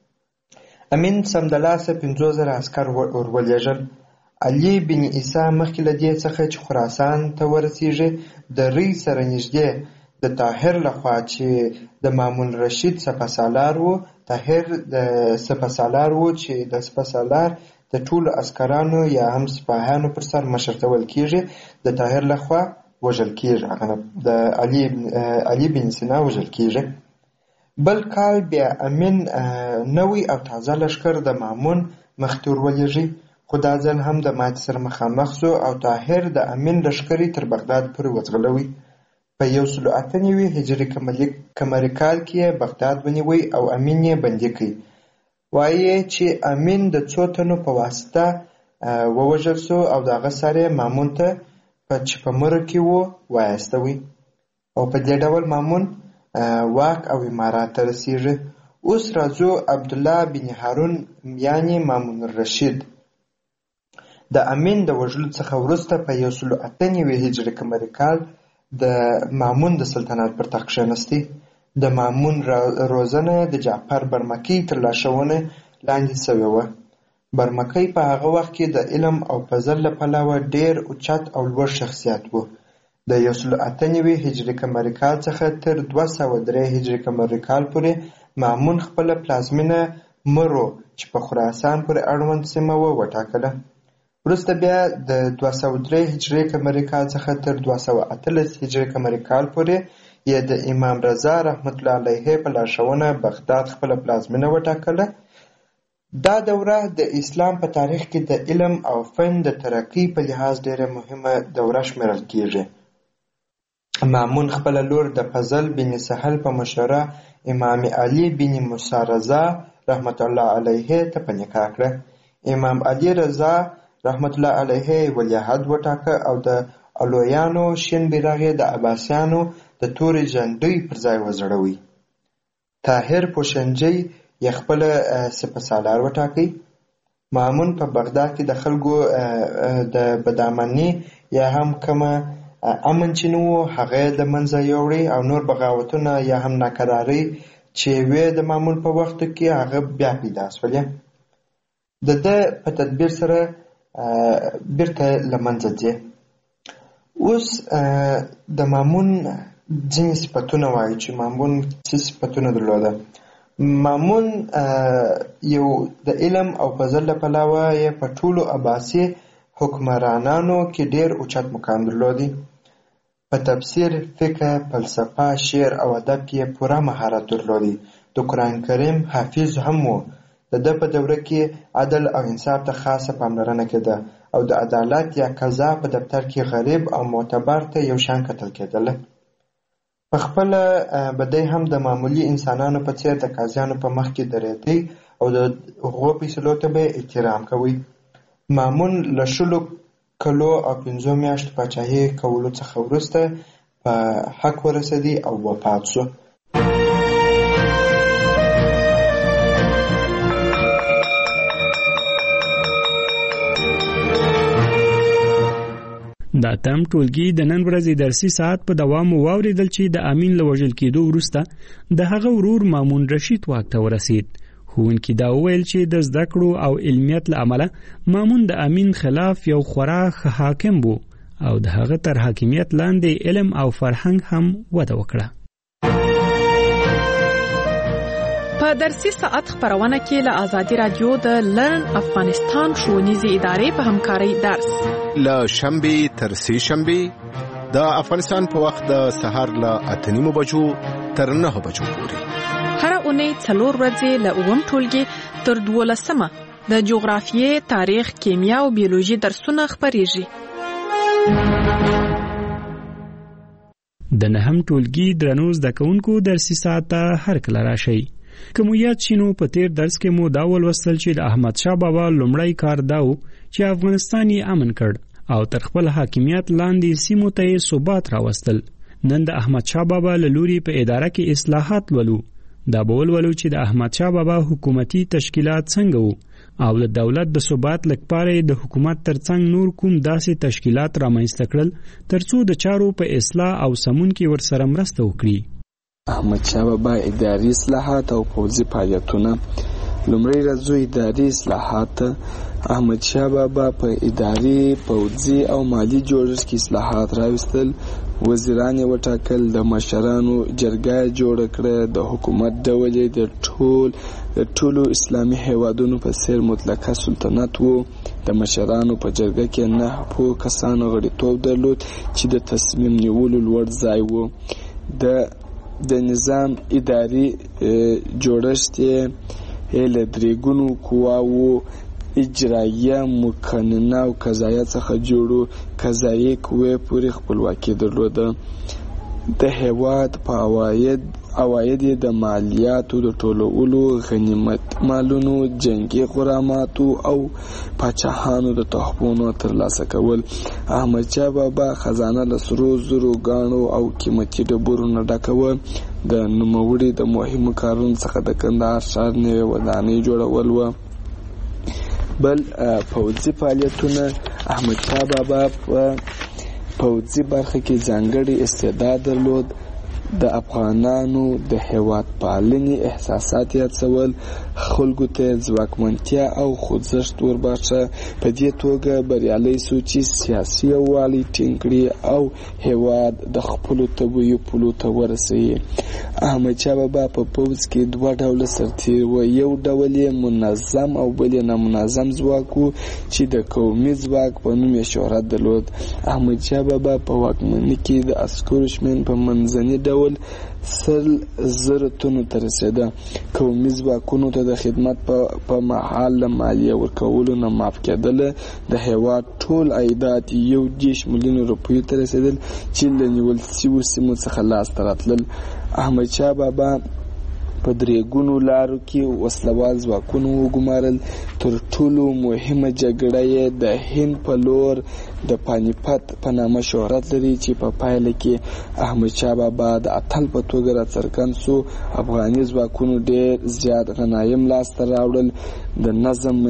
امین سمدلاسه 50,000 عسکر ورولېږل. علي بن عیسی مخکې له دې څخه چې خراسان ته ورسېږي د ری سره نږدې د طاهر لخوا چې د مامون رشید سپهسالار و، طاهر د سپهسالار و چې د سپهسالار د ټولو عسکرانو یا هم سپاهیانو پر سر مشرتول کېږي د طاهر لخوا وژل کېږي، د علي بن سینا وژل کېږي. بل کال بیا امین نوی او تازه لښکر د مامون مخې ته ورولېږي، خو دا ځل هم د ماتې سره مخامخ شو او طاهر د امین لښکرې تر بغداد پورې وځغلوي. په 198 هجري قمري کال کې یې بغداد ونیوی او امین یې بندي کړي. وایي چې امین د څو تنو په واسطه ووژل شو او د هغه سر یې مامون ته چې په مره کې و وایستوي او په دې ډول مامون واک او امارات ته رسېږي. اوس راځو عبدالله بن هارون یعنی مامون الرشید د امین د وژلو څخه وروسته په 198 هجري قمري کال د مامون د سلطنت پر تخت کښېنستی. د مامون روزنه د جعفر برمکی تر لارښوونې لاندې شوې وه. برمکی په هغه وخت کې د علم او فضل له پلوه ډېر اوچت او لوړ شخصیت و. د 198 هجري قمري کال څخه تر 203 هجري قمري کال پورې مامون خپله پلازمینه مرو چې په خراسان پورې اړوند سیمه وه وټاکله. وروسته بیا د 203 هجري قمري کال څخه تر 218 هجري قمري کال پورې یې د امام رضا رحمت الله علیه په لارښوونه بغداد خپله پلازمینه وټاکله. دا دوره د اسلام په تاریخ کې د علم او فن د ترقۍ په لحاظ ډېره مهمه دوره شمیرل کېږي. مامون خپل لور د فضل بن سهل په مشوره امام علي بن موسی رضا رحمت الله علیه ته په نکاح کړه. امام علي رضا رحمت الله علیه ولیعهد وټاکه او د الویانو شین بیرغ د عباسیانو د تورې جنډۍ پر ځای وځړوي. طاهر پوشنجي یې خپل سپهسالار وټاکي. مامون په بغداد کې د خلکو د بدامني یا هم کومه امن چې نو هغه د منځه یوړي او نور بغاوتونه یا هم ناکراري چې وې د مامون په وخت کې هغه بیا پیدا شولې. د په تدبیر سره بیرته لمنځه ځي. اوس د مامون ځینې صفتونه وایي چې مامون څه صفتونه درلوده. مامون یو د علم او فضل له پلوه یې په ټولو عباسي حکمرانانو کې ډېر اوچت مقام درلودی. په تفسیر، فقه، فلسفه، شعر او ادب کې پوره مهارت درلودی. د قرآن کریم حافظ هم و. د ده په دوره کې عدل او انصاف ته خاصه پاملرنه کېده او د عدالت یا قضا په دفتر کې غریب او معتبر ته یو شان کتل کېدله. په خپله به دی هم د معمولي انسانانو په څېر د قاضیانو په مخ کې درېدی او د هغو فیصلو ته به احترام کوي. مامون له 10 کلو او 5 میاشتو پاچاهي کولو څخه وروسته په حق ورسېدی او وفات شو. د اتم ټولګي د نن ورځې درسي ساعت په دوام واوریدل چې د امین له وژل کېدو وروسته د هغه ورور مامون رشید واک ته ورسید. ښوونکي دا وویل چې د زده کړو او علمیت له امله مامون د امین خلاف یو خورا ښه حاکم و او د هغه تر حاکمیت لاندې علم او فرهنګ هم وده وکړه. په درسي ساعت خبرونه کې له آزادي رادیو د لرن افغانستان ښوونیزې ادارې په همکارۍ درس له شنبې تر سې شنبې د افغانستان په وخت د سهار له 8:30 بجو تر 9 بجو پورې. هر اونۍ 4 ورځې له 9 ټولګي تر 12 د جغرافیې، تاریخ، کیمیا او بیولوژي درسونه خبريږي. د 9 ټولګي درنو زده کوونکو درسي ساعت هر کله راشي. کوم یاد شینو په تیر درس کې مو دا ولوستل چې د احمد شاه بابا لومړی کار داو چې افغانستان یې امن کړ او تر خپل حاکمیت لاندې سیمو ته ثبات راوستل. نن د احمد شاه بابا له لوري په اداره کې اصلاحات ولو. دا بولولو چې د احمد شاه بابا حکومتي تشکیلات څنګه وو او د دولت د ثبات لپاره د حکومت ترڅنګ نور کوم داسې تشکیلات رامنځته کړل ترڅو د چارو په اصلاح او سمون کې ورسره مرسته وکړي. احمد شاه بابا اداري اصلاحات او پوځي فعالیتونه. لومړی راځو اداري اصلاحات. احمد شاه بابا په اداري، پوځي او مالی جوړښت کې اصلاحات راوستل. وزیران یې وټاکل، د مشرانو جرګه جوړه کړه، د حکومت ډول یې د ټولو اسلامي هیوادونو په څیر مطلقه سلطنت و. د مشرانو په جرګه کې 9 کسانو غړیتوب درلود چې د تصمیم نیولو لوړ ځای و. د نظام اداري جوړښت یې له 3 ګونو قواوو اجرائیه، مقننه او قضایه څخه جوړو. قضایي قوې پورې خپلواکي درلوده. د هیواد په عواید د مالیاتو د ټولولو، غنیمت مالونو، جنگي غراماتو او پاچاهانو د تحفونو ترلاسه کول. احمد شاه بابا خزانه له سرو زرو، ګاڼو او قیمتي ډبرو نه ډکه وه. د نوموړي د مهمو کارونو څخه د کندهار ښار نوې ودانۍ جوړول وه. بل پوځي فعالیتونه. احمد شاه بابا په پوځي برخه کې ځانګړی استعداد درلود. د افغانانو د هیواد پالنې احساسات یادول، خلکو ته ځواکمنتیا او خوځښت ورباشه. په دې توګه بریالی سو چې سیاسي یووالی ټینګ کړي او هیواد د خپلو طبیعي پولو ته ورسوي. احمد شاه بابا په پوځ کې 2 ډوله سرتیر و. یو ډول یې منظم او بل یې نامنظم ځواک و چې د قومي ځواک په نوم یې شهرت درلود. احمد شاه بابا په واکمنۍ کې د عسکرو شمېر په منځني ډول ډول 100,000 تنو ته رسیده. قومي ځواکونو ته د خدمت په مهال له مالیه ورکولو نه معاف کېدله. د هیواد ټول عایدات 1 میلیون روپیو ته رسیدل چې له نیول شویو سیمو څخه لاسته راتلل. احمدشاه بابا په 3 ګونو لارو کې وسلوال ځواکونو وګمارل. تر ټولو مهمه جګړه یې د هند په لور د پانیپت په نامه شهرت لري چې په پایله کې احمدشاه بابا د اتل په توګه راڅرګند سو. افغاني ځواکونو ډېر زیات غنایم لاسته راوړل. د نظم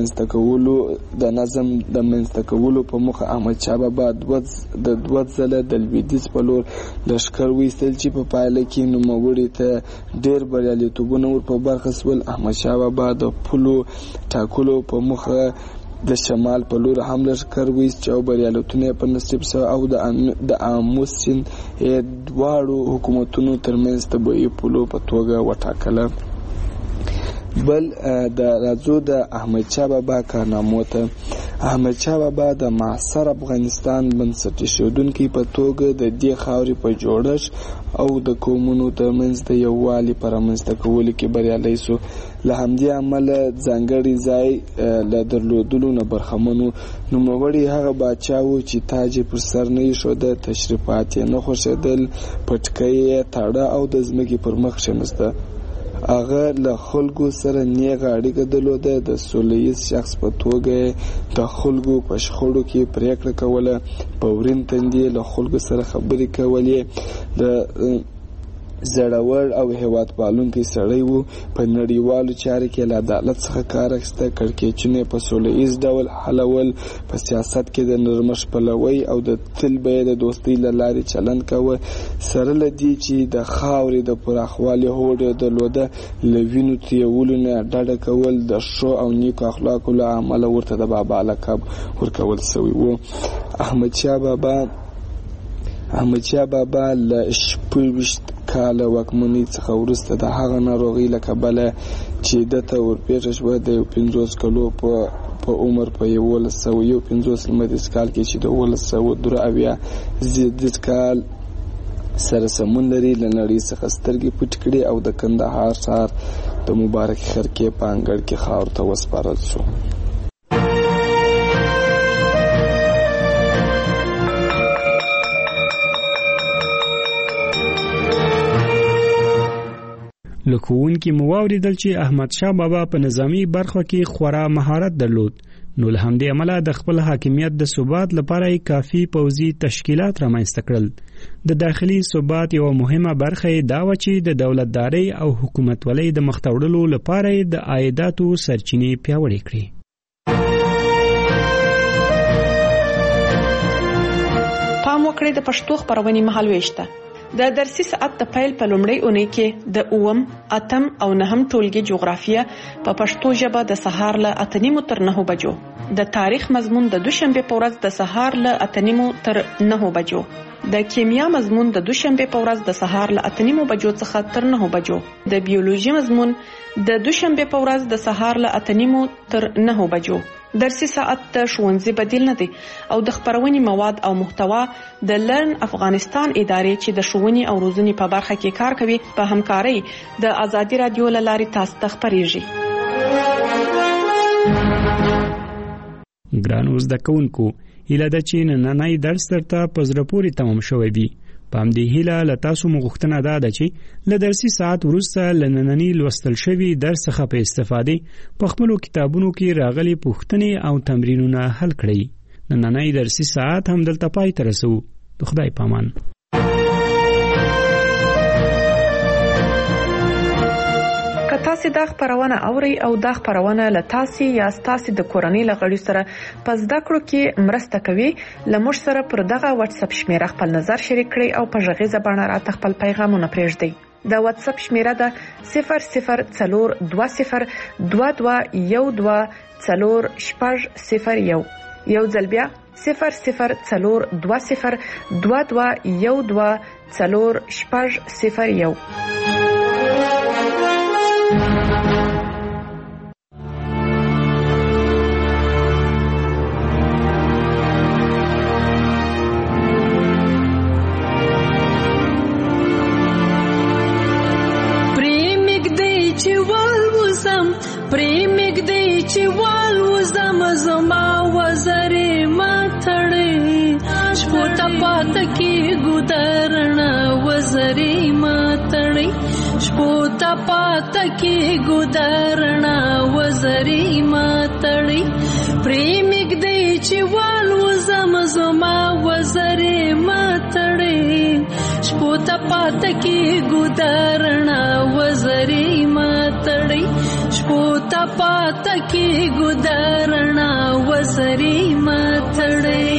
د منځته کولو په موخه احمدشاه بابا د 2 ځله د لویدیځ په لور لښکر وایستل چې په پایله کې نوموړي ته ډېر بریالیتوبونه ور په برخه سول. احمدشاه بابا د پولو ټاکلو په موخه د شمال په لور هم لښکر وایست او بریالیتونه په نصیب سو او د آمو سیند دواړو حکومتونو ترمنځ طبیعي پولو په توګه وټاکله. بل د راځو د احمدشاه بابا کارنامو ته. احمدشاه بابا د معاصر افغانستان بنسټ ایښودونکي په توګه د دې خاورې په جوړښت او د قومونو ترمنځ د یووالي په رامنځته کولو کې بریالی سو. له همدې امله ځانګړی ځای له درلودلو نه برخمنو. نوموړی هغه باچا و چې تاج پر سر نه ایښوده، تشریفات یې نه خوښېدل، پټکۍ یې تاړه او د ځمکې پر مخ کښېناسته. هغه له خلکو سره نیغه اړیکه درلوده. د سوله ییز شخص په توګه د خلکو په شخړو کې پریکړه کوله. په ورین تندي له خلکو سره خبرې کولې. د زړور او هیواد پالونکی سړی و. په نړیوالو چارو کې له عدالت څخه کار اخیسته. کړکېچونه په سوله ییز ډول حلول. په سیاست کې د نرمښت پلوی او د تل به د دوستۍ له لارې چلند کوه. سره له دې چې د خاورې د پراخوالي هوډ درلوده، له وینو تویولو نه ډډه کول. د ښو او نیکو اخلاقو له امله ورته د بابا لقب ورکول شوی و. احمدشاه بابا له 26 کاله واکمنۍ څخه وروسته د هغه ناروغۍ له کبله چې دته ورپېښه شوه د 50 کالو په عمر په 1151 لمریز کال کې چې د 1173 زیږدیز کال سره سمون لري، له نړۍ څخه سترګې پټې کړې او د کندهار ښار د مبارک خرکې په انګړ کې خاورو ته وسپارل شو. له ښوونکي مو واورېدل چې احمدشاه بابا په نظامي برخو کې خورا مهارت درلود. نو له همدې امله د خپل حاکمیت د ثبات لپاره یې کافي پوځي تشکیلات رامنځته کړل. د داخلي ثبات یوه مهمه برخه یې دا وه چې د دولتدارۍ او حکومتولۍ د مخته وړلو لپاره یې د عایداتو سرچینې پیاوړې کړې. پام وکړئ د پښتو خپرونې مهالوېش ته. د درسي ساعت د پیل په لومړۍ اونۍ کې د 8م، 8م او 9م ټولګي جغرافیه په پښتو ژبه د سهار له 8:30 تر 9 بجو، د تاریخ مضمون د دوشنبه په ورځ د سهار له 8:30 تر 9 بجو، د کیمیا مضمون د دوشنبه په ورځ د سهار له 8:30 بجو څخه تر 9 بجو، د بیولوژي مضمون د دوشنبه په ورځ د سهار له 8:30 تر 9 بجو. درسي ساعت د ښوونځي بدیل نه دی او د خپرونې مواد او محتوا د لرن افغانستان ادارې چې د ښوونې او روزنې په برخه کې کار کوي په همکارۍ د ازادي رادیو له لارې تاسو ته خپریږي. ګرانو زده کوونکو، هیله ده چې نننی درس درته په زړه پورې تمام شوی وي. په همدې هیله له تاسو مو غوښتنه ده چې له درسي ساعت وروسته له ننني لوستل شوي درس څخه په استفادې په خپلو کتابونو کې راغلي پوښتنې او تمرینونه حل کړئ. نننی درسي ساعت هم دلته پای ته رسوو. د خدای پامان. که تاسو دا خبرونه اورئ او دا خبرونه له تاسو یا تاسو د کورنۍ لغړي سره په زده کړو کې مرسته کوي، لمر سره پر دغه واتس اپ شمیره خپل نظر شریک کړئ او په ژغیزه باندې راته خپل پیغامونه پرېږدئ. دا واتس اپ شمیره ده 004212124001. یو ځل بیا 004212124001. چې وال وزم زما وزرې ماتړې شپو ته پاته کې ګودرنا وزرې ماتړې شپو ته پاته کې ګودرنا وزرې ماتړې پریمګ دې چې وال وزم زما وزرې ماتړې شپو ته پاته کې ګودرنا وزرې ماتړې شپو ته پاته کې ګودرنا وزرې ماتړې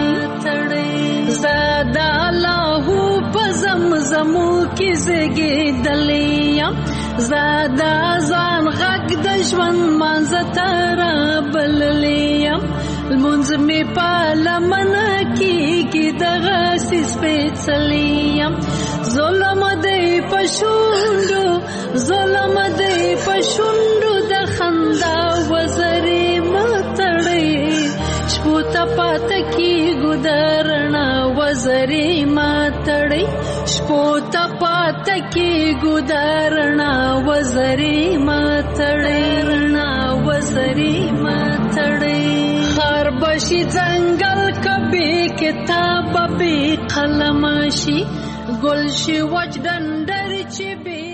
زادا الله په زمزمو کې زګېدلې زادا ځان غږ د ژوند مانځ ترا بللې المنځ می پالمنه کې دغه سپېڅلې ظلم دې پښوندو ظلم دې پښوندو د خندا وزرې ماتړې شپو ته پاته کې ګودرنا وزرې ماتړې شپو ته پاته کې ګودرنا وزرې ماتړې وزرې ماتړې خار بشي ځنګل کبي کتاب به قلم شي ګل شي وجدان در چې